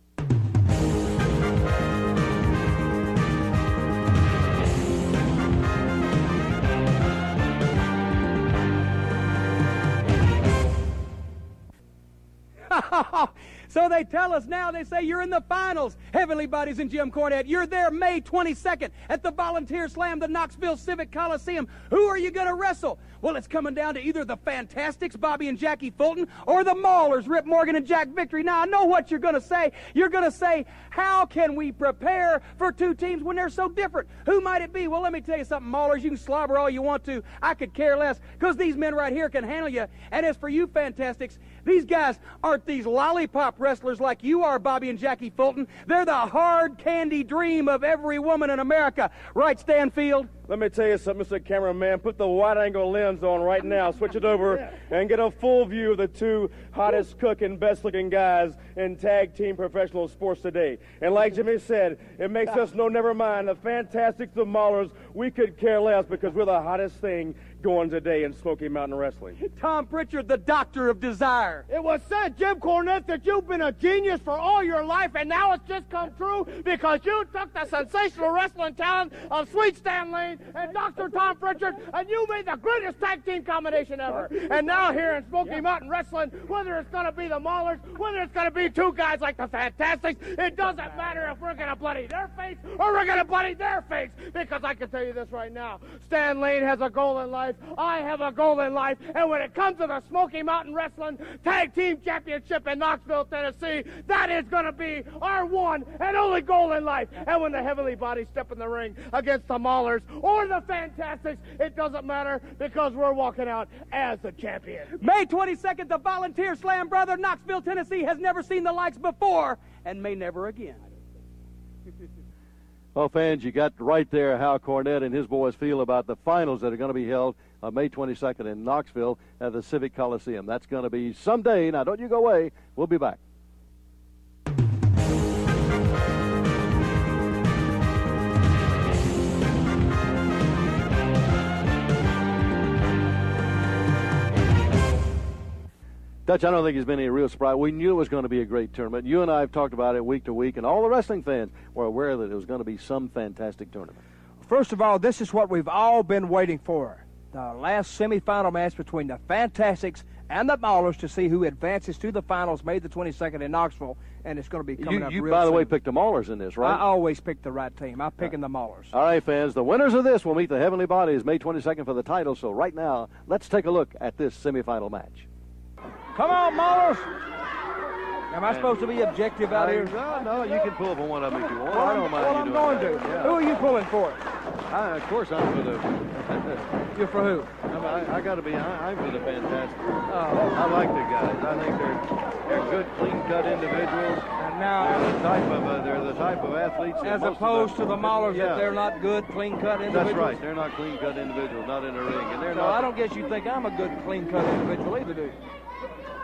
So they tell us now, they say you're in the finals. Heavenly Bodies and Jim Cornette, you're there May twenty-second at the Volunteer Slam, the Knoxville Civic Coliseum. Who are you going to wrestle? Well, it's coming down to either the Fantastics, Bobby and Jackie Fulton, or the Maulers, Rip Morgan and Jack Victory. Now, I know what you're going to say. You're going to say, how can we prepare for two teams when they're so different? Who might it be? Well, let me tell you something, Maulers, you can slobber all you want to. I could care less, because these men right here can handle you. And as for you Fantastics, these guys aren't these lollipop wrestlers like you are, Bobby and Jackie Fulton. They're the hard candy dream of every woman in America. Right, Stanfield? Let me tell you something, Mister Cameraman. Put the wide-angle lens on right now. Switch it over and get a full view of the two hottest cooking, best-looking guys in tag team professional sports today. And like Jimmy said, it makes us know, never mind, the Fantastics, the Maulers, we could care less because we're the hottest thing going today in Smoky Mountain Wrestling. Tom Pritchard, the doctor of desire. It was said, Jim Cornette, that you've been a genius for all your life, and now it's just come true because you took the sensational wrestling talent of Sweet Stan Lane and Doctor Tom Pritchard, and you made the greatest tag team combination ever. And now here in Smoky yeah. Mountain Wrestling, whether it's going to be the Maulers, whether it's going to be two guys like the Fantastics, it doesn't matter if we're going to bloody their face or we're going to bloody their face, because I can tell you this right now, Stan Lane has a goal in life, I have a goal in life, and when it comes to the Smoky Mountain Wrestling Tag Team Championship in Knoxville, Tennessee, that is going to be our one and only goal in life. And when the Heavenly Bodies step in the ring against the Maulers or the Fantastics, it doesn't matter because we're walking out as the champion. May twenty-second, the Volunteer Slam, brother. Knoxville, Tennessee has never seen the likes before and may never again. Well, fans, you got right there how Cornette and his boys feel about the finals that are going to be held on May twenty-second in Knoxville at the Civic Coliseum. That's going to be someday. Now, don't you go away. We'll be back. Dutch, I don't think it's been any real surprise. We knew it was going to be a great tournament. You and I have talked about it week to week, and all the wrestling fans were aware that it was going to be some fantastic tournament. First of all, this is what we've all been waiting for. The last semifinal match between the Fantastics and the Maulers to see who advances to the finals May the twenty-second in Knoxville, and it's going to be coming you, up you, real by the soon. way, picked the Maulers in this, right? I always pick the right team. I'm picking the Maulers. All right, fans, the winners of this will meet the Heavenly Bodies May twenty-second for the title. So right now, let's take a look at this semifinal match. Come on, Maulers. Am I supposed to be objective out I, here? No, no, you can pull for one of them if you want. Well, I don't mind well, you I'm doing going that. to. Yeah. Who are you pulling for? I, of course, I'm for the... You're for who? I, I, I got to be... I, I'm for the Fantastics. Oh. I like the guys. I think they're they're good, clean-cut individuals. And now, they're the type of uh, they're the type of athletes. as most opposed of to the Maulers, yeah. that they're not good, clean-cut individuals. That's right. They're not clean-cut individuals, not in the ring, and they're So not. I don't guess you think I'm a good, clean-cut individual either, do you?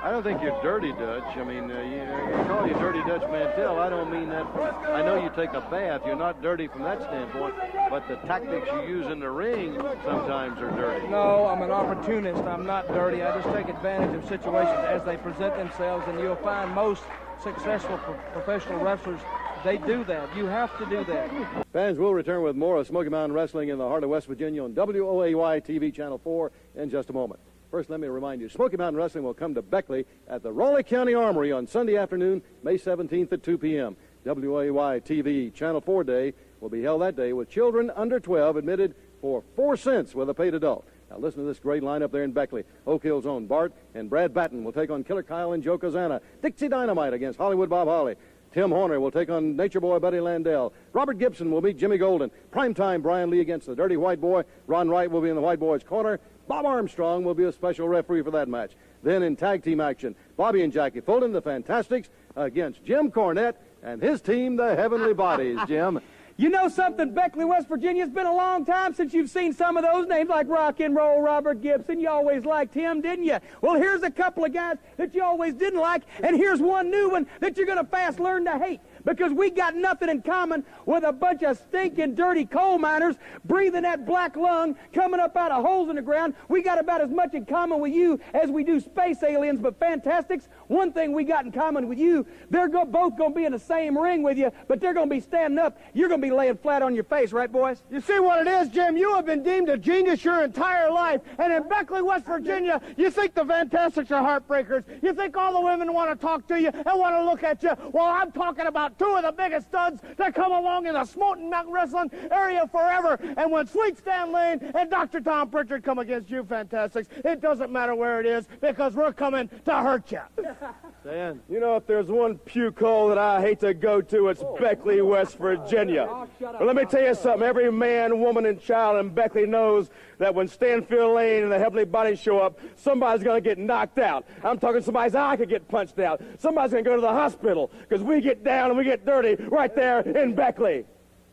I don't think you're dirty, Dutch. I mean, uh, you, you call you Dirty Dutch Mantell. I don't mean that. I know you take a bath. You're not dirty from that standpoint, but the tactics you use in the ring sometimes are dirty. No, I'm an opportunist. I'm not dirty. I just take advantage of situations as they present themselves, and you'll find most successful pro- professional wrestlers, they do that. You have to do that. Fans, will return with more of Smoky Mountain Wrestling in the heart of West Virginia on W O A Y T V Channel four in just a moment. First, let me remind you, Smoky Mountain Wrestling will come to Beckley at the Raleigh County Armory on Sunday afternoon, May seventeenth at two p.m. W O A Y T V Channel four Day will be held that day with children under twelve admitted for four cents with a paid adult. Now listen to this great lineup there in Beckley. Oak Hill's own Bart and Brad Batten will take on Killer Kyle and Joe Kazana. Dixie Dynamite against Hollywood Bob Holly. Tim Horner will take on Nature Boy Buddy Landell. Robert Gibson will meet Jimmy Golden. Primetime Brian Lee against the Dirty White Boy. Ron Wright will be in the White Boy's corner. Bob Armstrong will be a special referee for that match. Then in tag team action, Bobby and Jackie Fulton, the Fantastics, against Jim Cornette and his team, the Heavenly Bodies. Jim. You know something, Beckley, West Virginia? It's been a long time since you've seen some of those names like Rock and Roll Robert Gibson. You always liked him, didn't you? Well, here's a couple of guys that you always didn't like, and here's one new one that you're going to fast learn to hate, because we got nothing in common with a bunch of stinking, dirty coal miners breathing that black lung coming up out of holes in the ground. We got about as much in common with you as we do space aliens, but Fantastics, one thing we got in common with you, they're go- both going to be in the same ring with you, but they're going to be standing up. You're going to be laying flat on your face, right, boys? You see what it is, Jim? You have been deemed a genius your entire life. And in Beckley, West Virginia, you think the Fantastics are heartbreakers. You think all the women want to talk to you and want to look at you. Well, I'm talking about two of the biggest studs that come along in the Smoky Mountain Wrestling area forever. And when Sweet Stan Lane and Doctor Tom Pritchard come against you, Fantastics, it doesn't matter where it is, because we're coming to hurt you. Dan. You know, if there's one puke hole that I hate to go to, it's Beckley, West Virginia. But let me tell you something. Every man, woman, and child in Beckley knows that when Stanfield Lane and the Heavenly Bodies show up, somebody's going to get knocked out. I'm talking somebody's eye could get punched out. Somebody's going to go to the hospital, because we get down and we get dirty right there in Beckley.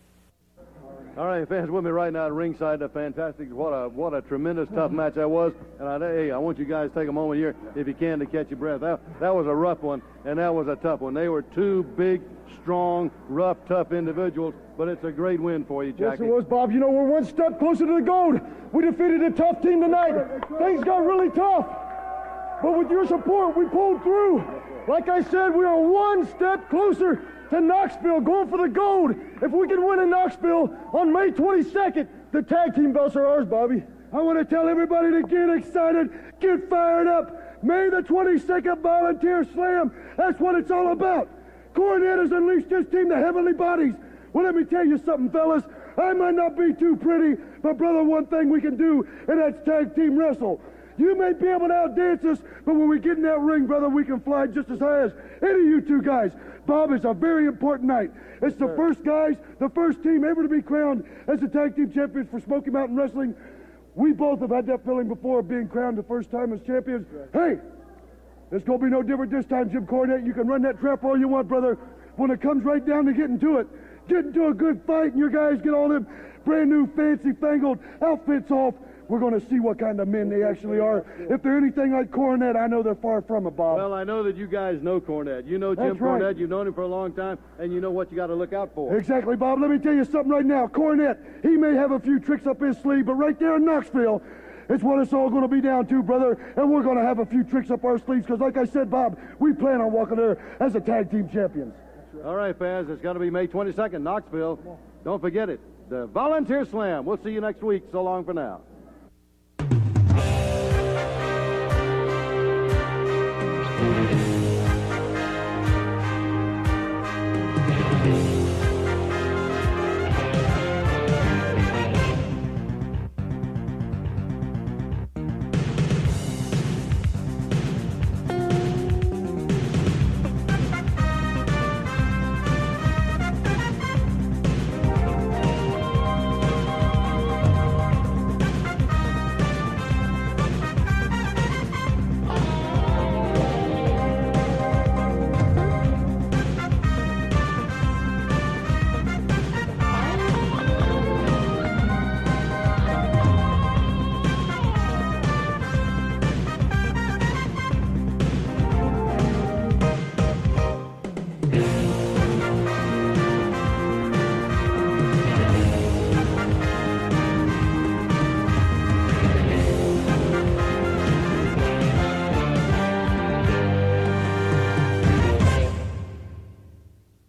All right, fans, with me right now at ringside, the Fantastics. What a what a tremendous tough match that was. And I, hey, I want you guys to take a moment here, if you can, to catch your breath. That, that was a rough one, and that was a tough one. They were two big, strong, rough, tough individuals, but it's a great win for you, Jackie. Yes, it was, Bob. You know, we're one step closer to the gold. We defeated a tough team tonight. Things got really tough. But with your support, we pulled through. Like I said, we are one step closer to Knoxville, going for the gold. If we can win in Knoxville on May twenty-second, the tag team belts are ours, Bobby. I want to tell everybody to get excited, get fired up. May the twenty-second Volunteer Slam. That's what it's all about. Cornette has unleashed his team, the Heavenly Bodies. Well, let me tell you something, fellas. I might not be too pretty, but, brother, one thing we can do, and that's tag team wrestle. You may be able to outdance us, but when we get in that ring, brother, we can fly just as high as any of you two guys. Bob, it's a very important night. It's the first guys, the first team ever to be crowned as the tag team champions for Smoky Mountain Wrestling. We both have had that feeling before of being crowned the first time as champions. Hey, it's going to be no different this time, Jim Cornette. You can run that trap all you want, brother. When it comes right down to getting to it, get into a good fight, and your guys get all them brand new fancy fangled outfits off, we're going to see what kind of men they actually are. If they're anything like Cornette, I know they're far from it, Bob. Well, I know that you guys know Cornette. You know Jim That's right. Cornette. You've known him for a long time, and you know what you got to look out for. Exactly, Bob. Let me tell you something right now. Cornette, he may have a few tricks up his sleeve, but right there in Knoxville, it's what it's all going to be down to, brother. And we're going to have a few tricks up our sleeves because, like I said, Bob, we plan on walking there as a tag team champions. Right. All right, fans, it's got to be May twenty-second, Knoxville. Don't forget it. The Volunteer Slam. We'll see you next week. So long for now.